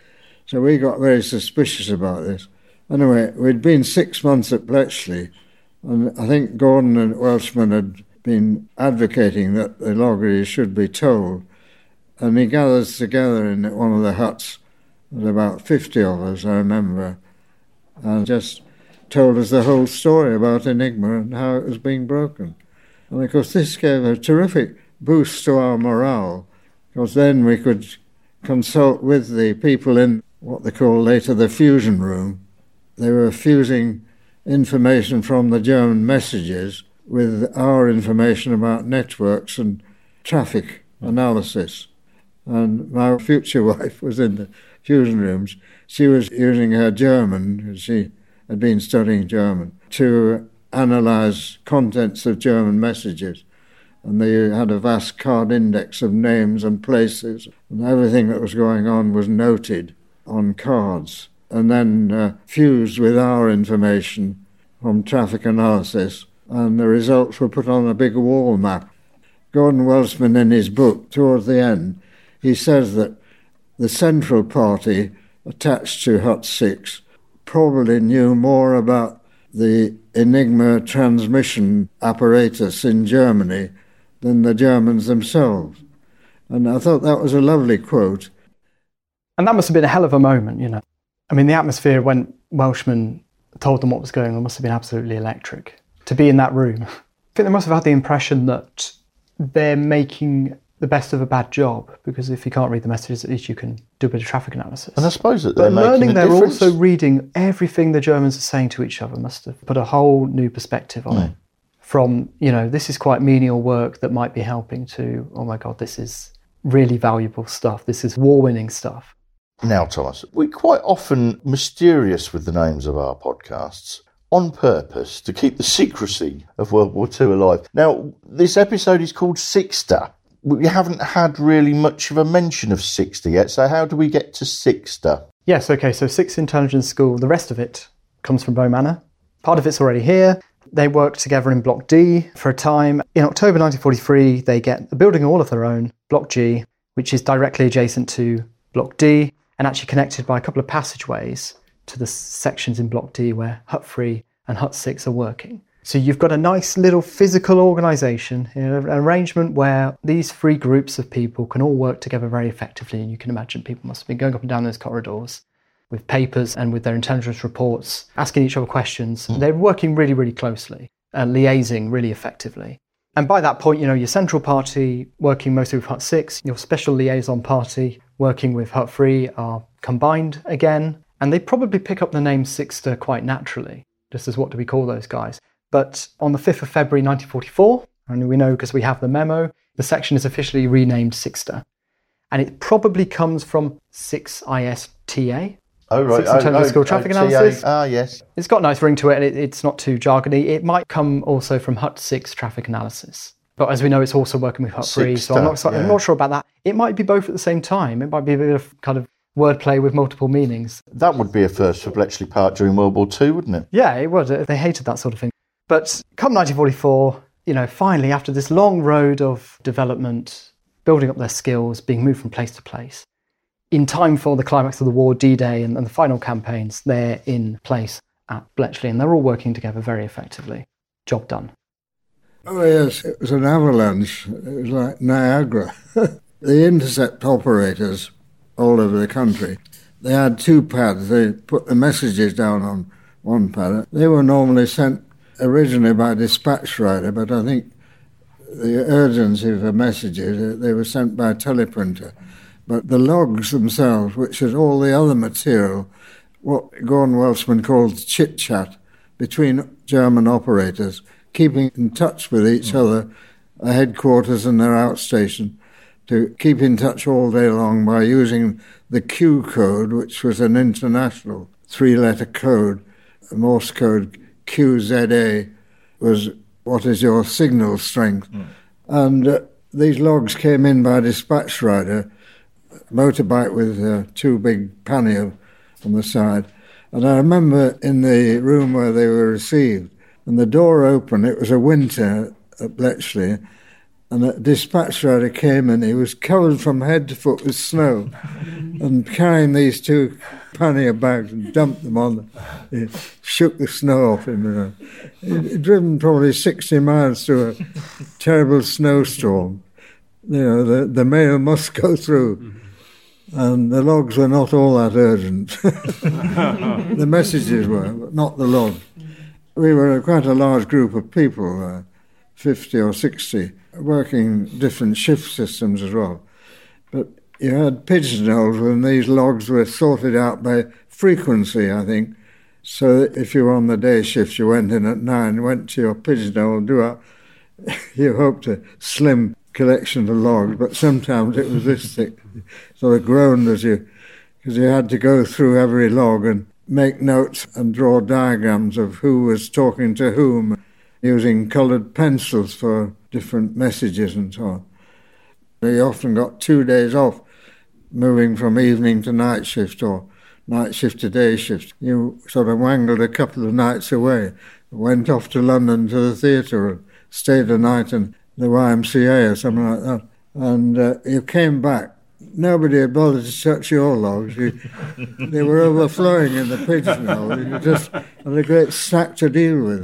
So we got very suspicious about this. Anyway, we'd been 6 months at Bletchley, and I think Gordon and Welshman had been advocating that the Logarys should be told. And he gathered us together in one of the huts. There was about 50 of us, I remember, and just told us the whole story about Enigma and how it was being broken. And of course this gave a terrific boost to our morale, because then we could consult with the people in what they call later the fusion room. They were fusing information from the German messages with our information about networks and traffic analysis. And my future wife was in the fusion rooms. She was using her German, she had been studying German, to analyse contents of German messages. And they had a vast card index of names and places, and everything that was going on was noted on cards, and then fused with our information from traffic analysis, and the results were put on a big wall map. Gordon Welshman, in his book, towards the end, he says that the Central Party attached to Hut 6 probably knew more about the Enigma transmission apparatus in Germany than the Germans themselves. And I thought that was a lovely quote. And that must have been a hell of a moment, you know. I mean, the atmosphere when Welshman told them what was going on must have been absolutely electric. To be in that room, I think they must have had the impression that they're making the best of a bad job, because if you can't read the messages, at least you can do a bit of traffic analysis. And I suppose that they're but making learning a they're difference. also reading everything the Germans are saying to each other must have put a whole new perspective on it. From, you know, this is quite menial work that might be helping, to, oh my God, this is really valuable stuff. This is war-winning stuff. Now, Thomas, we're quite often mysterious with the names of our podcasts on purpose to keep the secrecy of World War II alive. Now, this episode is called Sixter. We haven't had really much of a mention of Sixter yet, so how do we get to Sixter? Yes, okay, so 6 Intelligence School, the rest of it comes from Bow Manor. Part of it's already here. They worked together in Block D for a time. In October 1943, they get a building all of their own, Block G, which is directly adjacent to Block D and actually connected by a couple of passageways to the sections in Block D where Hut 3 and Hut 6 are working. So you've got a nice little physical organisation, you know, an arrangement where these 3 groups of people can all work together very effectively. And you can imagine people must have been going up and down those corridors with papers and with their intelligence reports, asking each other questions. They're working really, really closely and liaising really effectively. And by that point, you know, your Central Party working mostly with Hut 6, your Special Liaison Party working with Hut 3 are combined again. And they probably pick up the name Sixter quite naturally, just as what do we call those guys? But on the 5th of February 1944, and we know because we have the memo, the section is officially renamed Sixter. And it probably comes from 6ISTA. Oh, right. 6 Intelligence School Traffic Analysis. Ah, yes. It's got a nice ring to it, and it's not too jargony. It might come also from Hut 6 Traffic Analysis. But as we know, it's also working with Hut 3, so I'm not sure about that. It might be both at the same time. It might be a bit of kind of wordplay with multiple meanings. That would be a first for Bletchley Park during World War II, wouldn't it? Yeah, it would. They hated that sort of thing. But come 1944, you know, finally, after this long road of development, building up their skills, being moved from place to place, in time for the climax of the war, D-Day, and the final campaigns, they're in place at Bletchley, and they're all working together very effectively. Job done. Oh, yes, it was an avalanche. It was like Niagara. The intercept operators all over the country, they had 2 pads. They put the messages down on one pad. They were normally sent originally by dispatch rider, but I think the urgency of the messages, they were sent by teleprinter. But the logs themselves, which is all the other material, what Gordon Welshman called chit-chat between German operators, keeping in touch with each other, their headquarters and their outstation, to keep in touch all day long by using the Q code, which was an international three-letter code. Morse code QZA was what is your signal strength. And these logs came in by dispatch rider, motorbike with two big pannier on the side. And I remember in the room where they were received, and the door opened, it was a winter at Bletchley, and a dispatch rider came in, he was covered from head to foot with snow, and carrying these two pannier bags and dumped them on, he shook the snow off him. He'd driven probably 60 miles through a terrible snowstorm. You know, the mail must go through. And the logs were not all that urgent. The messages were, but not the log. We were quite a large group of people, 50 or 60, working different shift systems as well. But you had pigeonholes when these logs were sorted out by frequency, I think. So that if you were on the day shift, you went in at 9, went to your pigeonhole, you hoped a slim collection of logs, but sometimes it was this thick. Sort of groaned because you had to go through every log and make notes and draw diagrams of who was talking to whom, using coloured pencils for different messages and so on. You often got 2 days off, moving from evening to night shift or night shift to day shift. You sort of wangled a couple of nights away, went off to London to the theatre and stayed a night in the YMCA or something like that. And you came back. Nobody had bothered to touch your logs. They were overflowing in the pigeonhole. You just had a great stack to deal with.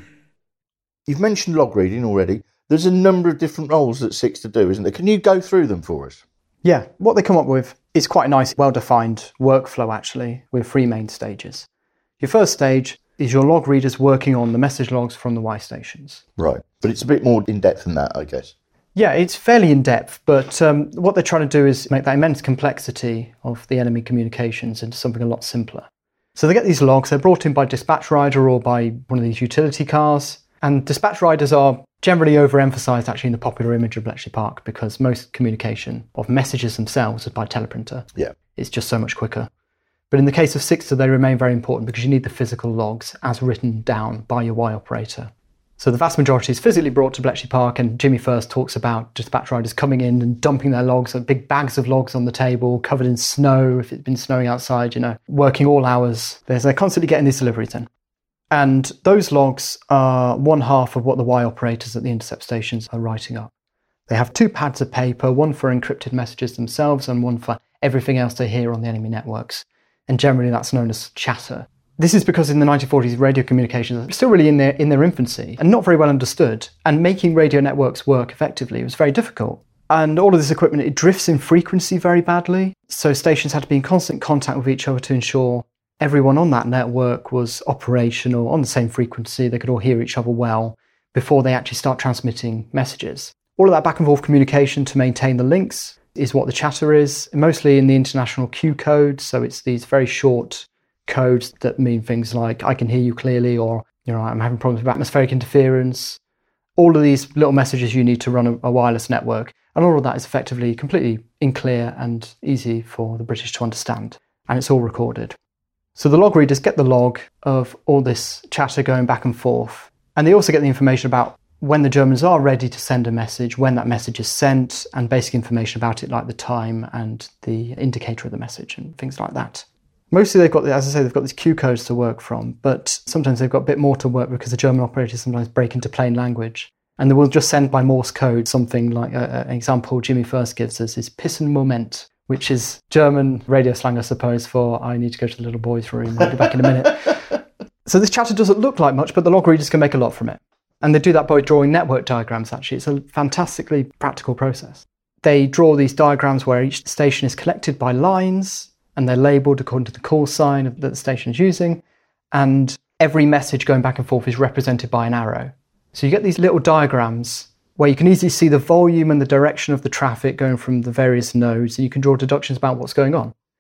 You've mentioned log reading already. There's a number of different roles that Sixter do, isn't there? Can you go through them for us? Yeah, what they come up with is quite a nice, well-defined workflow, actually, with 3 main stages. Your first stage is your log readers working on the message logs from the Y stations. Right, but it's a bit more in-depth than that, I guess. Yeah, it's fairly in-depth, but what they're trying to do is make that immense complexity of the enemy communications into something a lot simpler. So they get these logs, they're brought in by dispatch rider or by one of these utility cars, and dispatch riders are generally overemphasised actually in the popular image of Bletchley Park because most communication of messages themselves is by teleprinter. Yeah. It's just so much quicker. But in the case of Sixter, they remain very important because you need the physical logs as written down by your Y operator. So the vast majority is physically brought to Bletchley Park, and Jimmy first talks about dispatch riders coming in and dumping their logs, big bags of logs on the table, covered in snow, if it's been snowing outside, working all hours. They're constantly getting these deliveries in. And those logs are one half of what the Y operators at the intercept stations are writing up. They have 2 pads of paper, one for encrypted messages themselves and one for everything else they hear on the enemy networks. And generally that's known as chatter. This is because in the 1940s, radio communications are still really in their infancy and not very well understood. And making radio networks work effectively was very difficult. And all of this equipment, it drifts in frequency very badly. So stations had to be in constant contact with each other to ensure everyone on that network was operational on the same frequency. They could all hear each other well before they actually start transmitting messages. All of that back and forth communication to maintain the links is what the chatter is, mostly in the international Q code. So it's these very short codes that mean things like, I can hear you clearly, or, I'm having problems with atmospheric interference. All of these little messages you need to run a wireless network. And all of that is effectively completely in clear and easy for the British to understand. And it's all recorded. So the log readers get the log of all this chatter going back and forth. And they also get the information about when the Germans are ready to send a message, when that message is sent, and basic information about it like the time and the indicator of the message and things like that. Mostly they've got, as I say, they've got these Q codes to work from, but sometimes they've got a bit more to work because the German operators sometimes break into plain language. And they will just send by Morse code something like, an example Jimmy first gives us is Pissen Moment, which is German radio slang, I suppose, for I need to go to the little boy's room, I'll be back in a minute. So this chatter doesn't look like much, but the log readers can make a lot from it. And they do that by drawing network diagrams, actually. It's a fantastically practical process. They draw these diagrams where each station is collected by lines, and they're labelled according to the call sign that the station is using, and every message going back and forth is represented by an arrow. So you get these little diagrams where you can easily see the volume and the direction of the traffic going from the various nodes, and you can draw deductions about what's going on.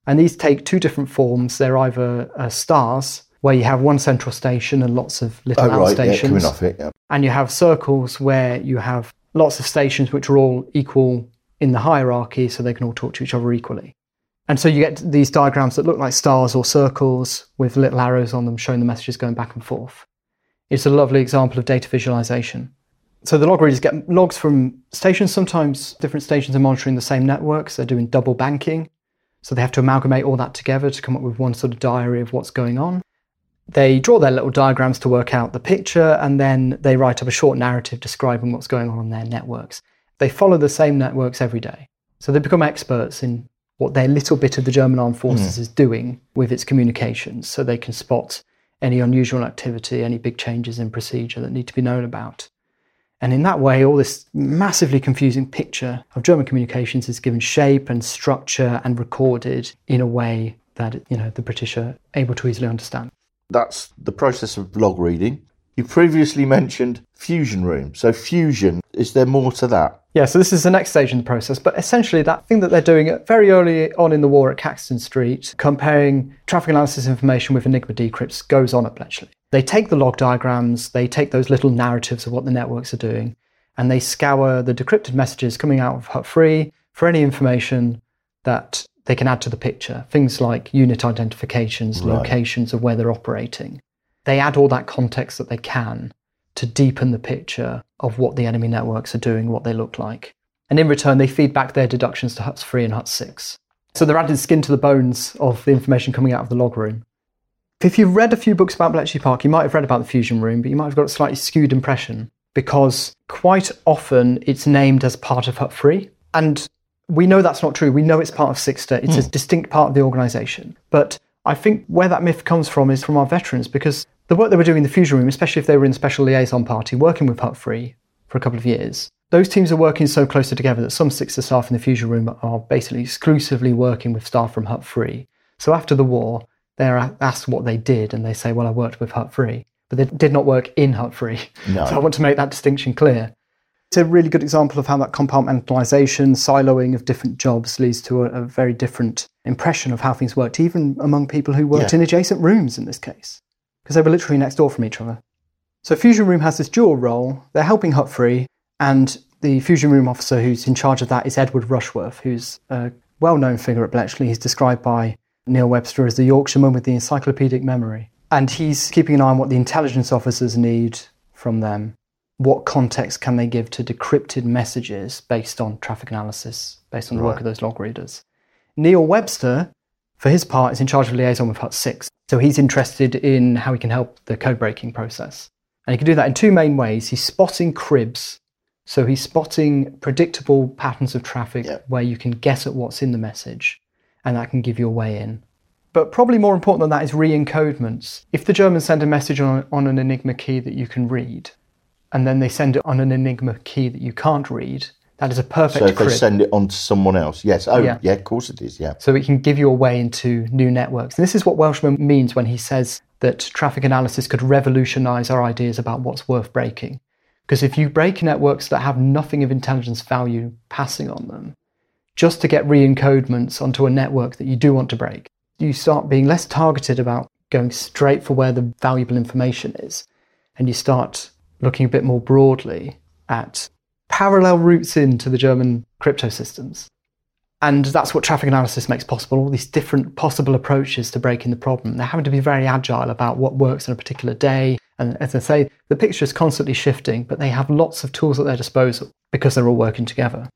And these take two different forms. They're either stars, where you have one central station and lots of little outstations. Yeah, coming off it, yeah. And you have circles where you have lots of stations which are all equal in the hierarchy, so they can all talk to each other equally. And so you get these diagrams that look like stars or circles with little arrows on them showing the messages going back and forth. It's a lovely example of data visualization. So the log readers get logs from stations. Sometimes different stations are monitoring the same networks. They're doing double banking. So they have to amalgamate all that together to come up with one sort of diary of what's going on. They draw their little diagrams to work out the picture, and then they write up a short narrative describing what's going on their networks. They follow the same networks every day. So they become experts in what their little bit of the German Armed Forces is doing with its communications, so they can spot any unusual activity, any big changes in procedure that need to be known about. And in that way, all this massively confusing picture of German communications is given shape and structure and recorded in a way that, the British are able to easily understand. That's the process of log reading. You previously mentioned Fusion Room. So Fusion, is there more to that? Yeah, so this is the next stage in the process. But essentially, that thing that they're doing very early on in the war at Caxton Street, comparing traffic analysis information with Enigma decrypts, goes on at Bletchley. They take the log diagrams, they take those little narratives of what the networks are doing, and they scour the decrypted messages coming out of HUT3 for any information that they can add to the picture. Things like unit identifications, locations of where they're operating. They add all that context that they can to deepen the picture of what the enemy networks are doing, what they look like. And in return, they feed back their deductions to HUT3 and HUT6. So they're adding skin to the bones of the information coming out of the log room. If you've read a few books about Bletchley Park, you might have read about the Fusion Room, but you might have got a slightly skewed impression because quite often it's named as part of HUT3. And we know that's not true. We know it's part of SIXTA. It's a distinct part of the organisation. But I think where that myth comes from is from our veterans, because the work they were doing in the Fusion Room, especially if they were in the Special Liaison Party, working with HUT3 for a couple of years, those teams are working so closely together that some SIXTA staff in the Fusion Room are basically exclusively working with staff from HUT3. So after the war, they're asked what they did, and they say, well, I worked with HUT3. But they did not work in HUT3. No. So I want to make that distinction clear. It's a really good example of how that compartmentalisation, siloing of different jobs leads to a very different impression of how things worked, even among people who worked in adjacent rooms in this case, because they were literally next door from each other. So Fusion Room has this dual role. They're helping HUT3, and the Fusion Room officer who's in charge of that is Edward Rushworth, who's a well-known figure at Bletchley. He's described by Neil Webster as the Yorkshireman with the encyclopedic memory. And he's keeping an eye on what the intelligence officers need from them. What context can they give to decrypted messages based on traffic analysis, based on the work of those log readers? Neil Webster, for his part, is in charge of liaison with HUT6. So he's interested in how he can help the code-breaking process. And he can do that in two main ways. He's spotting cribs. So he's spotting predictable patterns of traffic where you can guess at what's in the message, and that can give you a way in. But probably more important than that is re-encodements. If the Germans send a message on an Enigma key that you can read, and then they send it on an Enigma key that you can't read, that is a perfect crib. So if they send it on to someone else, yes. Oh, yeah, of course it is, yeah. So it can give you a way into new networks. And this is what Welshman means when he says that traffic analysis could revolutionise our ideas about what's worth breaking. Because if you break networks that have nothing of intelligence value passing on them, just to get re-encodements onto a network that you do want to break, you start being less targeted about going straight for where the valuable information is. And you start looking a bit more broadly at parallel routes into the German crypto systems. And that's what traffic analysis makes possible, all these different possible approaches to breaking the problem. They're having to be very agile about what works on a particular day. And as I say, the picture is constantly shifting, but they have lots of tools at their disposal because they're all working together.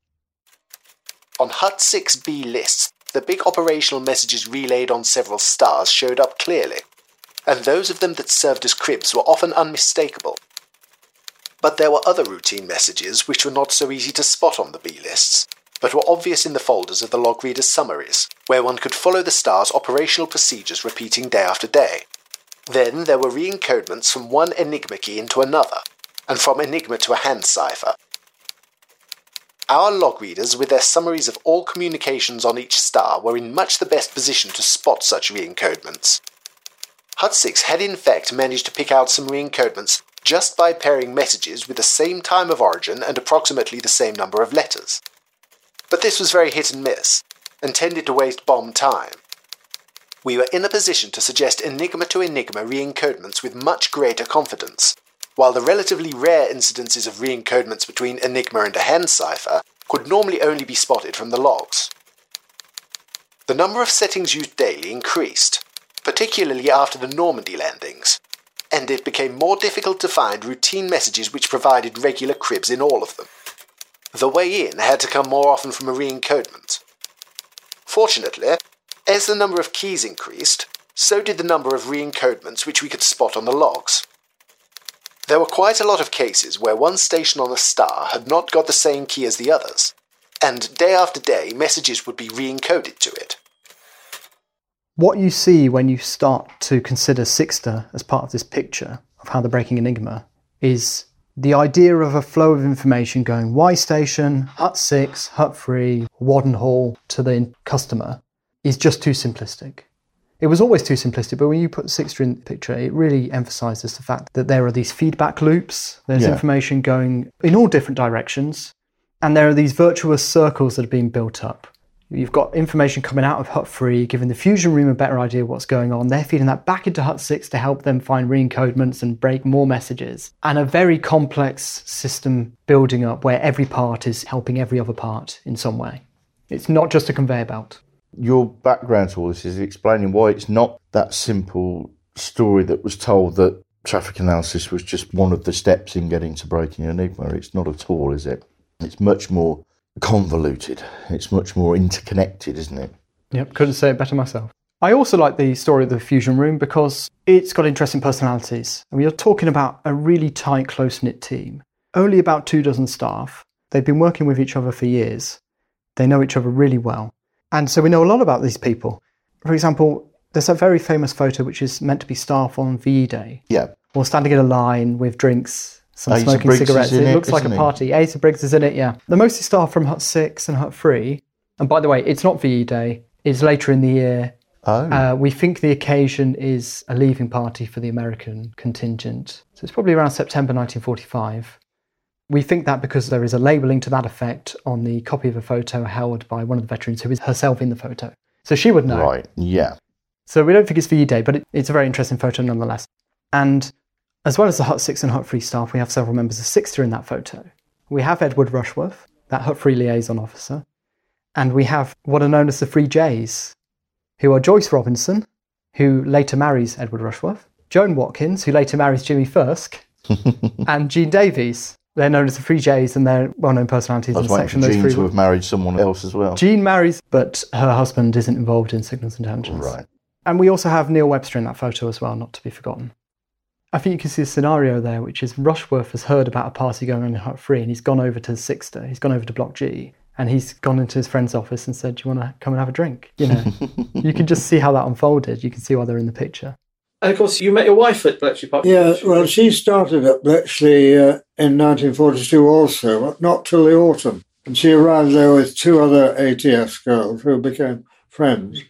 On HUT6B lists, the big operational messages relayed on several stars showed up clearly, and those of them that served as cribs were often unmistakable. But there were other routine messages which were not so easy to spot on the B lists, but were obvious in the folders of the log reader's summaries, where one could follow the star's operational procedures repeating day after day. Then there were re-encodements from one Enigma key into another, and from Enigma to a hand cipher. Our log readers, with their summaries of all communications on each star, were in much the best position to spot such re-encodements. HUT6 had in fact managed to pick out some re-encodements just by pairing messages with the same time of origin and approximately the same number of letters. But this was very hit and miss, and tended to waste bomb time, we were in a position to suggest enigma-to-enigma re-encodements with much greater confidence, while the relatively rare incidences of re-encodements between Enigma and a hand cipher could normally only be spotted from the logs. The number of settings used daily increased, particularly after the Normandy landings, and it became more difficult to find routine messages which provided regular cribs in all of them. The way in had to come more often from a re-encodement. Fortunately, as the number of keys increased, so did the number of re-encodements which we could spot on the logs. There were quite a lot of cases where one station on a star had not got the same key as the others, and day after day messages would be re-encoded to it. What you see when you start to consider Sixter as part of this picture of how they're breaking Enigma is the idea of a flow of information going Y station, Hut 6, Hut 3, Wadden Hall to the customer is just too simplistic. It was always too simplistic, but when you put Sixter in the picture, it really emphasises the fact that there are these feedback loops, there's information going in all different directions, and there are these virtuous circles that are being built up. You've got information coming out of Hut 3, giving the fusion room a better idea of what's going on. They're feeding that back into Hut 6 to help them find re-encodements and break more messages. And a very complex system building up where every part is helping every other part in some way. It's not just a conveyor belt. Your background to all this is explaining why it's not that simple story that was told that traffic analysis was just one of the steps in getting to breaking Enigma. It's not at all, is it? It's much more convoluted. It's much more interconnected, isn't it? Yep, couldn't say it better myself. I also like the story of the fusion room because it's got interesting personalities. And we are talking about a really tight, close-knit team. Only about 24 staff. They've been working with each other for years. They know each other really well. And so we know a lot about these people. For example, there's a very famous photo which is meant to be staff on VE Day. Yeah. Or standing in a line with drinks, some Asa smoking Briggs cigarettes. is in It it, looks like a isn't he? party. Asa Briggs is in it, yeah. They're mostly staff from Hut 6 and Hut 3. And by the way, it's not VE Day. It's later in the year. Oh. We think the occasion is a leaving party for the American contingent. So it's probably around September 1945. We think that because there is a labelling to that effect on the copy of a photo held by one of the veterans who is herself in the photo. So she would know. Right, yeah. So we don't think it's VE Day, but it's a very interesting photo nonetheless. And as well as the Hut 6 and Hut 3 staff, we have several members of Sixter in that photo. We have Edward Rushworth, that Hut 3 liaison officer. And we have what are known as the 3 Js, who are Joyce Robinson, who later marries Edward Rushworth, Joan Watkins, who later marries Jimmy Fursk, and Jean Davies. They're known as the 3 Js, and they're well-known personalities in the section. I was waiting for Jean to have married someone else as well. Jean marries, but her husband isn't involved in signals intelligence. Right. And we also have Neil Webster in that photo as well, not to be forgotten. I think you can see a scenario there, which is Rushworth has heard about a party going on in Hut 3, and he's gone over to Sixter. He's gone over to Block G, and he's gone into his friend's office and said, "Do you want to come and have a drink?" You know, you can just see how that unfolded. You can see why they're in the picture. And of course, you met your wife at Bletchley Park. Yeah, well, she started at Bletchley in 1942 also, but not till the autumn. And she arrived there with 2 other ATS girls who became friends.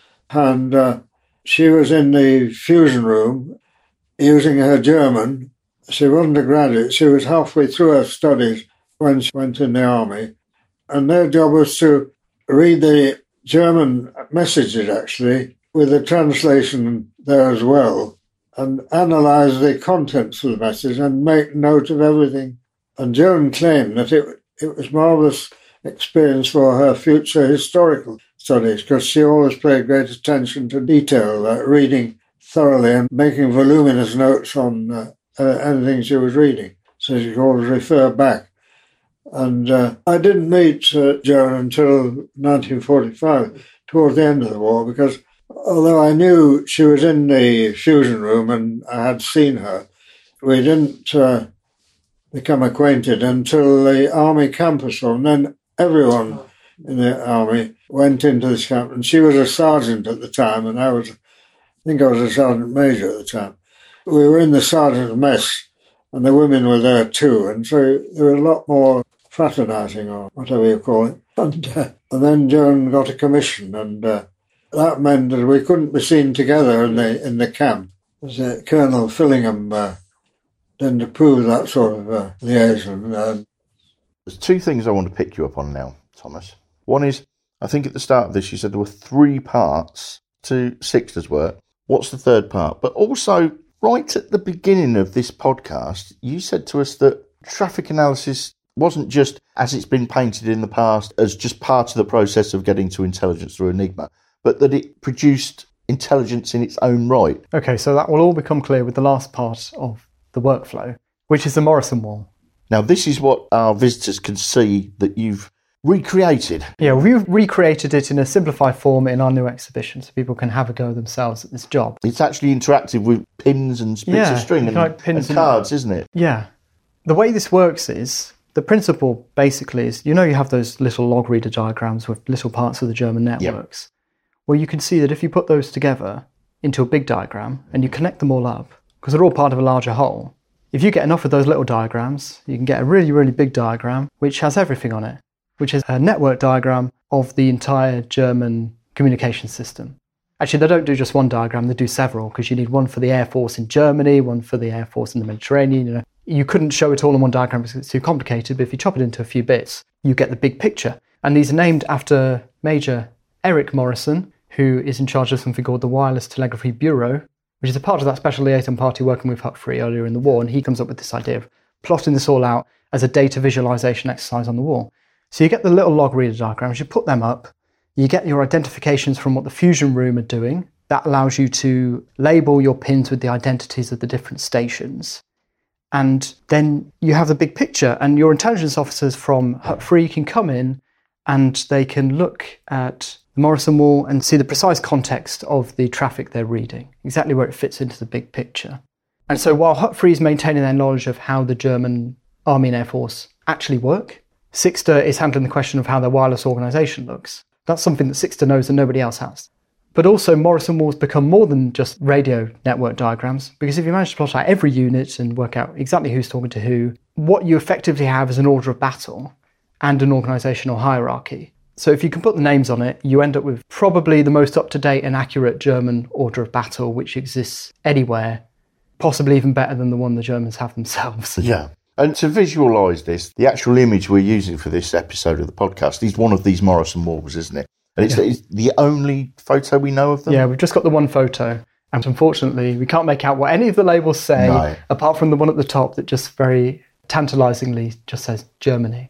And she was in the fusion room using her German. She wasn't a graduate. She was halfway through her studies when she went in the army. And their job was to read the German messages, actually, with the translation there as well, and analyse the contents of the message and make note of everything. And Joan claimed that it was marvellous experience for her future historical studies, because she always paid great attention to detail, like reading thoroughly and making voluminous notes on anything she was reading, so she could always refer back. And I didn't meet Joan until 1945, towards the end of the war, because although I knew she was in the fusion room and I had seen her, we didn't become acquainted until the army campus. And then everyone in the army went into this camp. And she was a sergeant at the time, and I think I was a sergeant major at the time. We were in the sergeant's mess, and the women were there too. And so there was a lot more fraternising, or whatever you call it. And then Joan got a commission, and that meant that we couldn't be seen together in the camp. Colonel Fillingham didn't approve that sort of liaison. There's 2 things I want to pick you up on now, Thomas. One is, I think at the start of this you said there were 3 parts to Sixter's work, what's the third part? But also, right at the beginning of this podcast, you said to us that traffic analysis wasn't just, as it's been painted in the past, as just part of the process of getting to intelligence through Enigma, but that it produced intelligence in its own right. Okay, so that will all become clear with the last part of the workflow, which is the Morrison Wall. Now, this is what our visitors can see that you've recreated. Yeah, we've recreated it in a simplified form in our new exhibition so people can have a go themselves at this job. It's actually interactive with pins and bits of string and cards, isn't it? Yeah. The way this works is, the principle basically is, you have those little log reader diagrams with little parts of the German networks. Yep. Well, you can see that if you put those together into a big diagram and you connect them all up, because they're all part of a larger whole, if you get enough of those little diagrams, you can get a really, really big diagram which has everything on it, which is a network diagram of the entire German communication system. Actually, they don't do just one diagram, they do several, because you need one for the Air Force in Germany, one for the Air Force in the Mediterranean. You couldn't show it all in one diagram because it's too complicated, but if you chop it into a few bits, you get the big picture. And these are named after Major Eric Morrison, who is in charge of something called the Wireless Telegraphy Bureau, which is a part of that special liaison party working with Humphrey earlier in the war, and he comes up with this idea of plotting this all out as a data visualization exercise on the wall. So you get the little log reader diagrams, you put them up, you get your identifications from what the fusion room are doing. That allows you to label your pins with the identities of the different stations. And then you have the big picture, and your intelligence officers from Hut-Free can come in and they can look at the Morrison Wall and see the precise context of the traffic they're reading, exactly where it fits into the big picture. And so while Hut-Free is maintaining their knowledge of how the German Army and Air Force actually work, Sixter is handling the question of how their wireless organisation looks. That's something that Sixter knows and nobody else has. But also Morrison Walls become more than just radio network diagrams, because if you manage to plot out every unit and work out exactly who's talking to who, what you effectively have is an order of battle and an organisational hierarchy. So if you can put the names on it, you end up with probably the most up-to-date and accurate German order of battle which exists anywhere, possibly even better than the one the Germans have themselves. Yeah. And to visualise this, the actual image we're using for this episode of the podcast is one of these Morrison Walls, isn't it? And it's the only photo we know of them? Yeah, we've just got the one photo. And unfortunately, we can't make out what any of the labels say, apart from the one at the top that just very tantalisingly just says Germany.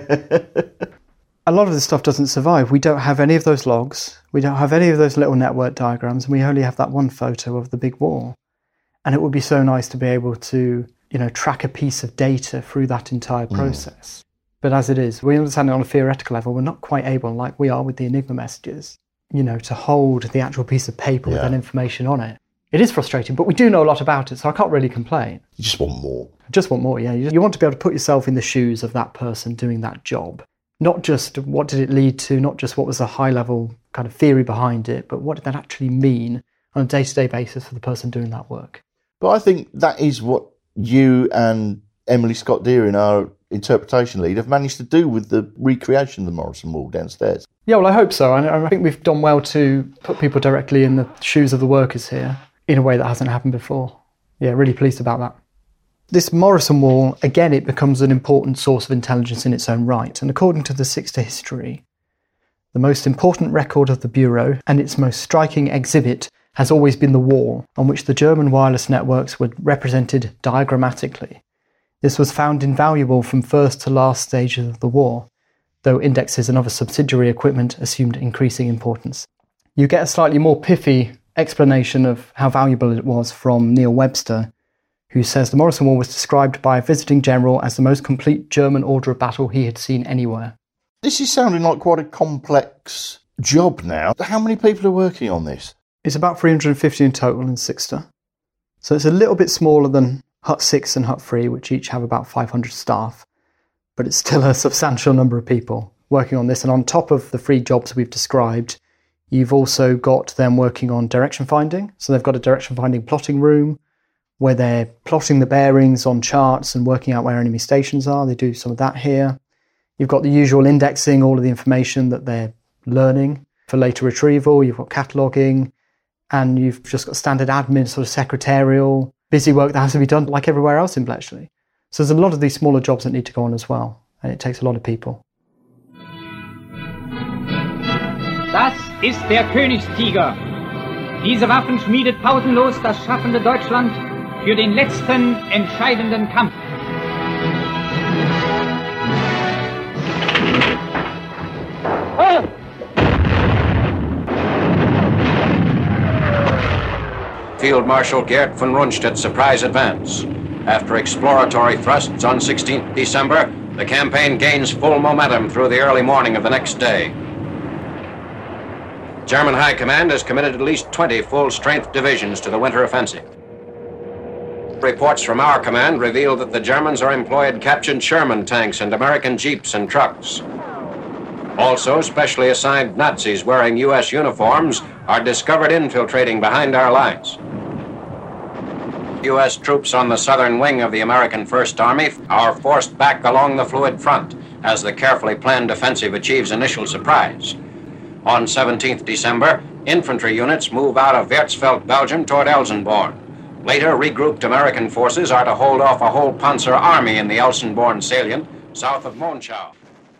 A lot of this stuff doesn't survive. We don't have any of those logs. We don't have any of those little network diagrams. And we only have that one photo of the big wall. And it would be so nice to be able to, track a piece of data through that entire process. But as it is, we understand it on a theoretical level. We're not quite able, like we are with the Enigma messages, to hold the actual piece of paper with that information on it. It is frustrating, but we do know a lot about it, so I can't really complain. You just want more. Just want more, yeah. You want to be able to put yourself in the shoes of that person doing that job. Not just what did it lead to, not just what was the high-level kind of theory behind it, but what did that actually mean on a day-to-day basis for the person doing that work. But I think that is what you and Emily Scott Deering, our interpretation lead, have managed to do with the recreation of the Morrison Wall downstairs. Yeah, well, I hope so. I think we've done well to put people directly in the shoes of the workers here in a way that hasn't happened before. Yeah, really pleased about that. This Morrison Wall, again, it becomes an important source of intelligence in its own right. And according to the Sixter history, the most important record of the Bureau and its most striking exhibit has always been the wall on which the German wireless networks were represented diagrammatically. This was found invaluable from first to last stages of the war, though indexes and other subsidiary equipment assumed increasing importance. You get a slightly more pithy explanation of how valuable it was from Neil Webster, who says the Morrison Wall was described by a visiting general as the most complete German order of battle he had seen anywhere. This is sounding like quite a complex job now. How many people are working on this? It's about 350 in total in Sixter. So it's a little bit smaller than Hut 6 and Hut 3, which each have about 500 staff, but it's still a substantial number of people working on this. And on top of the 3 jobs we've described, you've also got them working on direction finding. So they've got a direction finding plotting room where they're plotting the bearings on charts and working out where enemy stations are. They do some of that here. You've got the usual indexing, all of the information that they're learning for later retrieval. You've got cataloguing, and you've just got standard admin, sort of secretarial, busy work that has to be done like everywhere else in Bletchley. So there's a lot of these smaller jobs that need to go on as well, and it takes a lot of people. Das ist der Königstiger. Diese Waffen schmiedet pausenlos das schaffende Deutschland für den letzten entscheidenden Kampf. Field Marshal Gerd von Rundstedt's surprise advance. After exploratory thrusts on 16th December, the campaign gains full momentum through the early morning of the next day. German High Command has committed at least 20 full-strength divisions to the winter offensive. Reports from our command reveal that the Germans are employed captured Sherman tanks and American jeeps and trucks. Also, specially assigned Nazis wearing U.S. uniforms are discovered infiltrating behind our lines. U.S. troops on the southern wing of the American First Army are forced back along the fluid front as the carefully planned offensive achieves initial surprise. On 17th December, infantry units move out of Werzfeld, Belgium toward Elsenborn. Later, regrouped American forces are to hold off a whole Panzer army in the Elsenborn salient south of Monschau.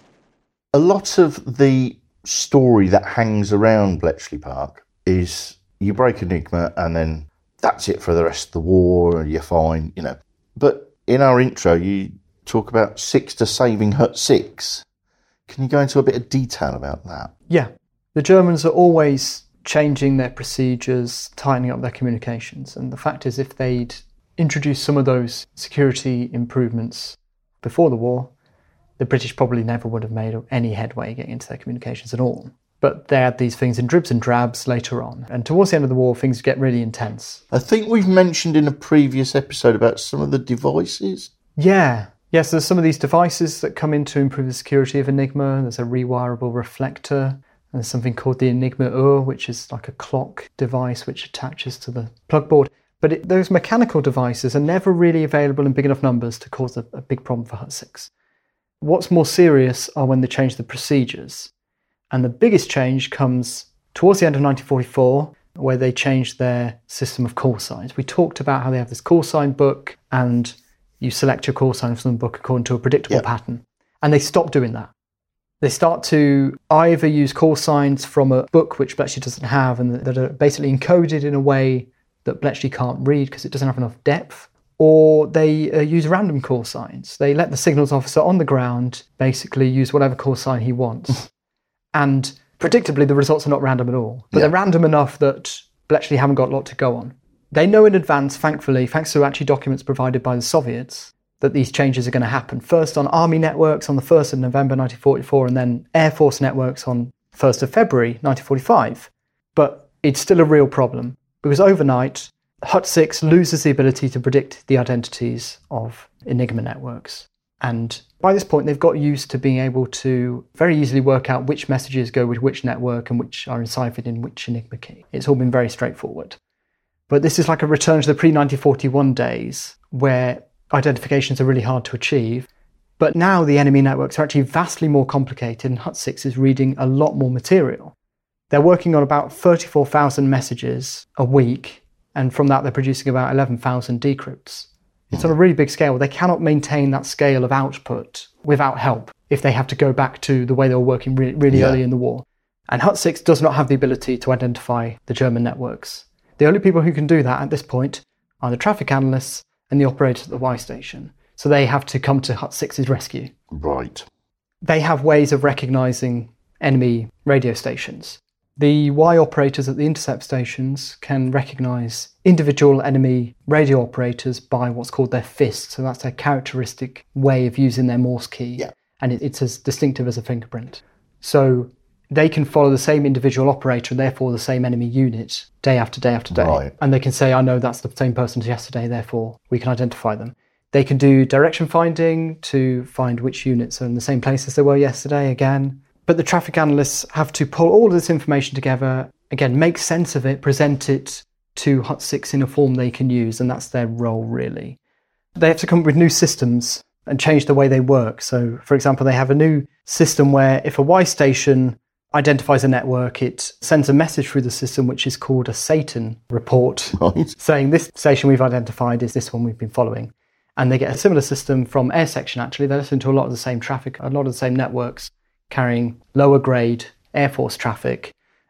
A lot of the story that hangs around Bletchley Park is you break Enigma and then that's it for the rest of the war, you're fine, you know. But in our intro, you talk about Sixter saving Hut 6. Can you go into a bit of detail about that? Yeah. The Germans are always changing their procedures, tightening up their communications. And the fact is, if they'd introduced some of those security improvements before the war, the British probably never would have made any headway getting into their communications at all. But they had these things in dribs and drabs later on. And towards the end of the war, things get really intense. I think we've mentioned in a previous episode about some of the devices. Yeah. Yes, there's some of these devices that come in to improve the security of Enigma. There's a rewirable reflector. And there's something called the Enigma Uhr, which is like a clock device which attaches to the plug board. But those mechanical devices are never really available in big enough numbers to cause a big problem for Hut 6. What's more serious are when they change the procedures. And the biggest change comes towards the end of 1944, where they changed their system of call signs. We talked about how they have this call sign book, and you select your call sign from the book according to a predictable pattern. And they stopped doing that. They start to either use call signs from a book which Bletchley doesn't have and that are basically encoded in a way that Bletchley can't read because it doesn't have enough depth, or they use random call signs. They let the signals officer on the ground basically use whatever call sign he wants. And predictably, the results are not random at all. But they're random enough that Bletchley haven't got a lot to go on. They know in advance, thankfully, thanks to actually documents provided by the Soviets, that these changes are going to happen. First on Army networks on the 1st of November 1944, and then Air Force networks on 1st of February 1945. But it's still a real problem, because overnight, Hut 6 loses the ability to predict the identities of Enigma networks. And by this point, they've got used to being able to very easily work out which messages go with which network and which are enciphered in which Enigma key. It's all been very straightforward. But this is like a return to the pre-1941 days, where identifications are really hard to achieve. But now the enemy networks are actually vastly more complicated, and Hut 6 is reading a lot more material. They're working on about 34,000 messages a week, and from that they're producing about 11,000 decrypts. It's on a really big scale. They cannot maintain that scale of output without help if they have to go back to the way they were working really early in the war. And Hut 6 does not have the ability to identify the German networks. The only people who can do that at this point are the traffic analysts and the operators at the Y station. So they have to come to Hut 6's rescue. Right. They have ways of recognising enemy radio stations. The Y operators at the intercept stations can recognise individual enemy radio operators by what's called their fist. So that's their characteristic way of using their Morse key. Yeah. And it's as distinctive as a fingerprint. So they can follow the same individual operator and therefore the same enemy unit day after day after day. Right. And they can say, I know that's the same person as yesterday, therefore we can identify them. They can do direction finding to find which units are in the same place as they were yesterday again. But the traffic analysts have to pull all of this information together, again, make sense of it, present it to Hut 6 in a form they can use, and that's their role, really. They have to come up with new systems and change the way they work. So, for example, they have a new system where if a Y station identifies a network, it sends a message through the system which is called a Satan report, saying this station we've identified is this one we've been following. And they get a similar system from Air Section, actually. They listen to a lot of the same traffic, a lot of the same networks, carrying lower grade Air Force traffic,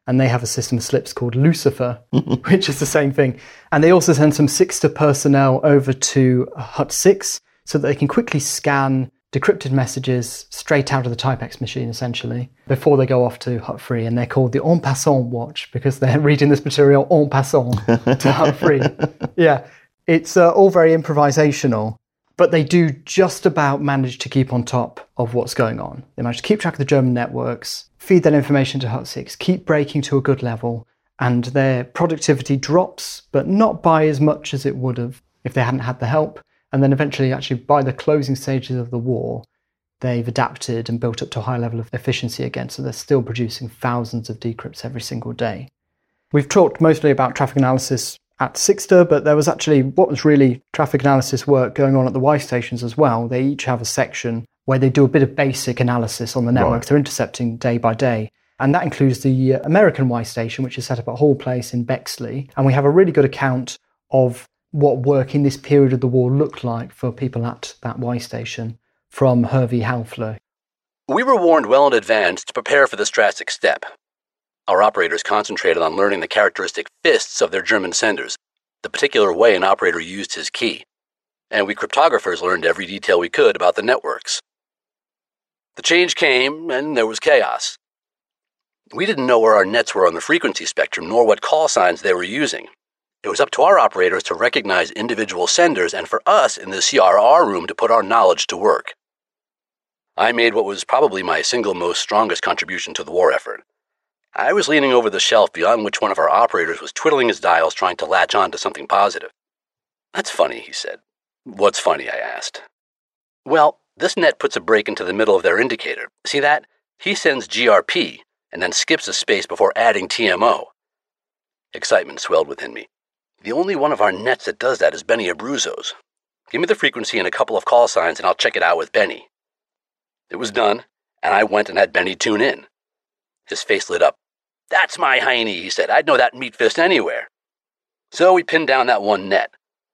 and they have a system of slips called Lucifer, which is the same thing. And they also send some Sixter personnel over to Hut 6 so that they can quickly scan decrypted messages straight out of the Typex machine, essentially, before they go off to Hut 3. And they're called the En Passant Watch because they're reading this material en passant to Hut 3. Yeah, it's all very improvisational, but they do just about manage to keep on top of what's going on. They manage to keep track of the German networks, feed that information to Hut 6, keep breaking to a good level, and their productivity drops, but not by as much as it would have if they hadn't had the help. And then eventually, actually, by the closing stages of the war, they've adapted and built up to a high level of efficiency again, so they're still producing thousands of decrypts every single day. We've talked mostly about traffic analysis at Sixter, but there was actually what was really traffic analysis work going on at the Y stations as well. They each have a section where they do a bit of basic analysis on the networks they're intercepting day by day. And that includes the American Y station, which is set up at Hall Place in Bexley. And we have a really good account of what work in this period of the war looked like for people at that Y station from Hervé Haufler. We were warned well in advance to prepare for this drastic step. Our operators concentrated on learning the characteristic fists of their German senders, the particular way an operator used his key, and we cryptographers learned every detail we could about the networks. The change came, and there was chaos. We didn't know where our nets were on the frequency spectrum, nor what call signs they were using. It was up to our operators to recognize individual senders and for us in the CRR room to put our knowledge to work. I made what was probably my single most strongest contribution to the war effort. I was leaning over the shelf beyond which one of our operators was twiddling his dials trying to latch on to something positive. "That's funny," he said. "What's funny?" I asked. "Well, this net puts a break into the middle of their indicator. See that? He sends GRP and then skips a space before adding TMO." Excitement swelled within me. The only one of our nets that does that is Benny Abruzzo's. Give me the frequency and a couple of call signs and I'll check it out with Benny. It was done, and I went and had Benny tune in. His face lit up. "That's my hiney," he said. "I'd know that meat fist anywhere." So we pinned down that one net.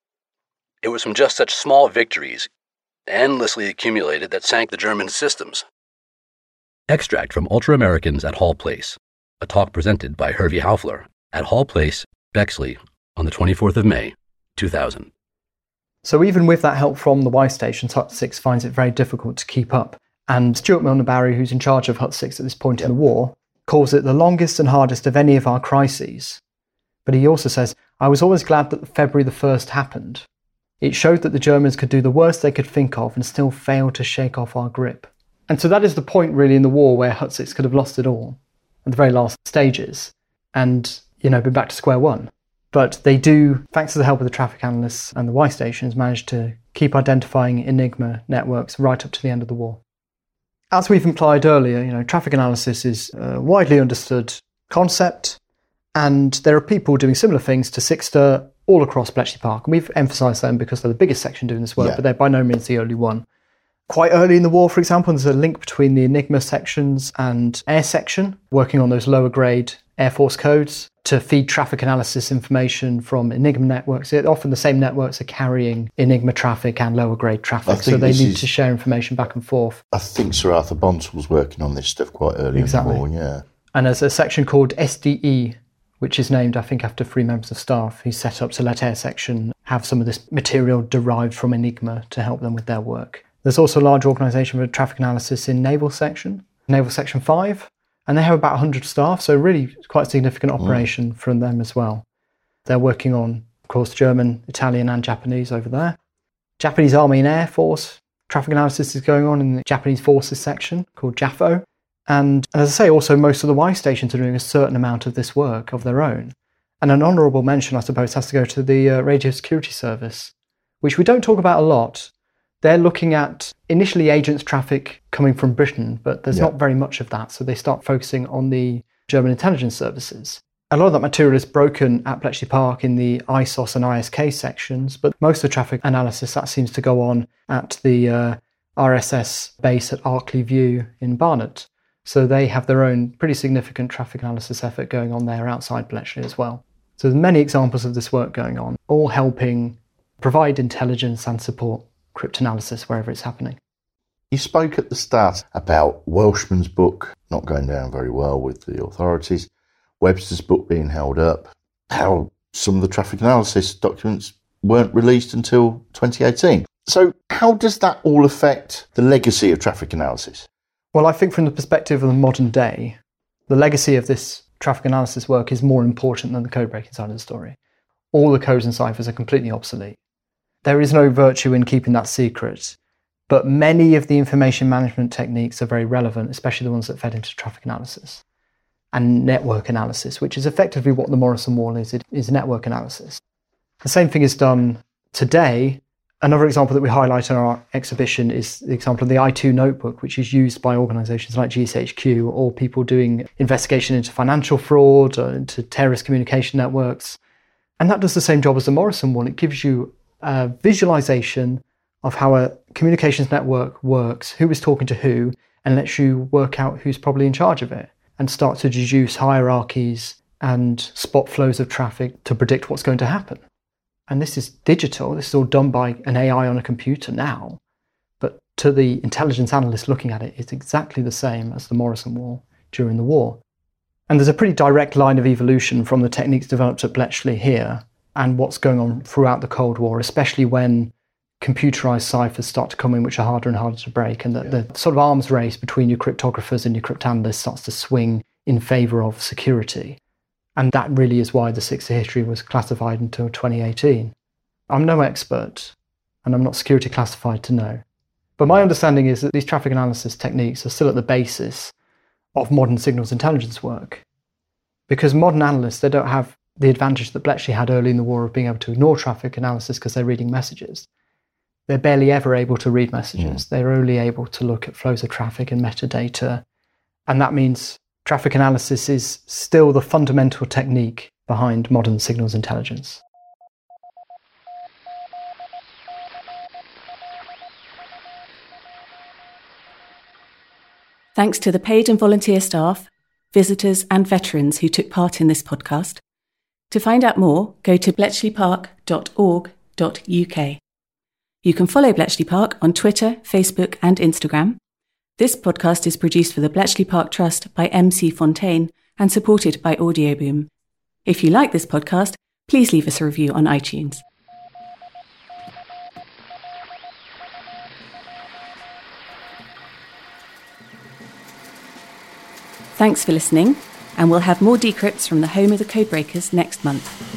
It was from just such small victories, endlessly accumulated, that sank the German systems. Extract from Ultra-Americans at Hall Place, a talk presented by Hervé Haufler at Hall Place, Bexley, on the 24th of May, 2000. So even with that help from the Y stations, Hut 6 finds it very difficult to keep up. And Stuart Milner-Barry, who's in charge of Hut 6 at this point in the war, calls it the longest and hardest of any of our crises. But he also says, "I was always glad that February the 1st happened. It showed that the Germans could do the worst they could think of and still fail to shake off our grip." And so that is the point really in the war where Hut 6 could have lost it all at the very last stages and, been back to square one. But they do, thanks to the help of the traffic analysts and the Y stations, manage to keep identifying Enigma networks right up to the end of the war. As we've implied earlier, traffic analysis is a widely understood concept, and there are people doing similar things to Sixter all across Bletchley Park. And we've emphasised them because they're the biggest section doing this work, but they're by no means the only one. Quite early in the war, for example, there's a link between the Enigma sections and Air Section, working on those lower grade Air Force codes to feed traffic analysis information from Enigma networks. Often the same networks are carrying Enigma traffic and lower grade traffic, so they need to share information back and forth. I think Sir Arthur Bonsall was working on this stuff quite early in the war, yeah. And there's a section called SDE, which is named, I think, after 3 members of staff who set up to let Air Section have some of this material derived from Enigma to help them with their work. There's also a large organisation for traffic analysis in Naval Section 5, and they have about 100 staff, so really quite a significant operation from them as well. They're working on, of course, German, Italian and Japanese over there. Japanese Army and Air Force traffic analysis is going on in the Japanese Forces section called JAFO. And as I say, also most of the Y stations are doing a certain amount of this work of their own. And an honourable mention, I suppose, has to go to the Radio Security Service, which we don't talk about a lot. They're looking at initially agents traffic coming from Britain, but there's not very much of that. So they start focusing on the German intelligence services. A lot of that material is broken at Bletchley Park in the ISOS and ISK sections, but most of the traffic analysis, that seems to go on at the RSS base at Arkley View in Barnet. So they have their own pretty significant traffic analysis effort going on there outside Bletchley as well. So there's many examples of this work going on, all helping provide intelligence and support cryptanalysis wherever it's happening. You spoke at the start about Welshman's book not going down very well with the authorities. Webster's book being held up, how some of the traffic analysis documents weren't released until 2018. So how does that all affect the legacy of traffic analysis? Well, I think from the perspective of the modern day, the legacy of this traffic analysis work is more important than the code-breaking side of the story. All the codes and ciphers are completely obsolete. There is no virtue in keeping that secret, but many of the information management techniques are very relevant, especially the ones that fed into traffic analysis and network analysis, which is effectively what the Morrison Wall is. It is network analysis. The same thing is done today. Another example that we highlight in our exhibition is the example of the I2 notebook, which is used by organisations like GCHQ or people doing investigation into financial fraud or into terrorist communication networks. And that does the same job as the Morrison Wall. It gives you a visualisation of how a communications network works, who is talking to who, and lets you work out who's probably in charge of it and start to deduce hierarchies and spot flows of traffic to predict what's going to happen. And this is digital. This is all done by an AI on a computer now. But to the intelligence analyst looking at it, it's exactly the same as the Morrison Wall during the war. And there's a pretty direct line of evolution from the techniques developed at Bletchley here and what's going on throughout the Cold War, especially when computerized ciphers start to come in, which are harder and harder to break. And the sort of arms race between your cryptographers and your cryptanalysts starts to swing in favor of security. And that really is why the 60 history was classified until 2018. I'm no expert, and I'm not security classified to know. But my understanding is that these traffic analysis techniques are still at the basis of modern signals intelligence work. Because modern analysts, they don't have the advantage that Bletchley had early in the war of being able to ignore traffic analysis because they're reading messages. They're barely ever able to read messages. They're only able to look at flows of traffic and metadata. And that means traffic analysis is still the fundamental technique behind modern signals intelligence. Thanks to the paid and volunteer staff, visitors and veterans who took part in this podcast. To find out more, go to bletchleypark.org.uk. You can follow Bletchley Park on Twitter, Facebook and Instagram. This podcast is produced for the Bletchley Park Trust by MC Fontaine and supported by Audioboom. If you like this podcast, please leave us a review on iTunes. Thanks for listening, and we'll have more decrypts from the home of the Codebreakers next month.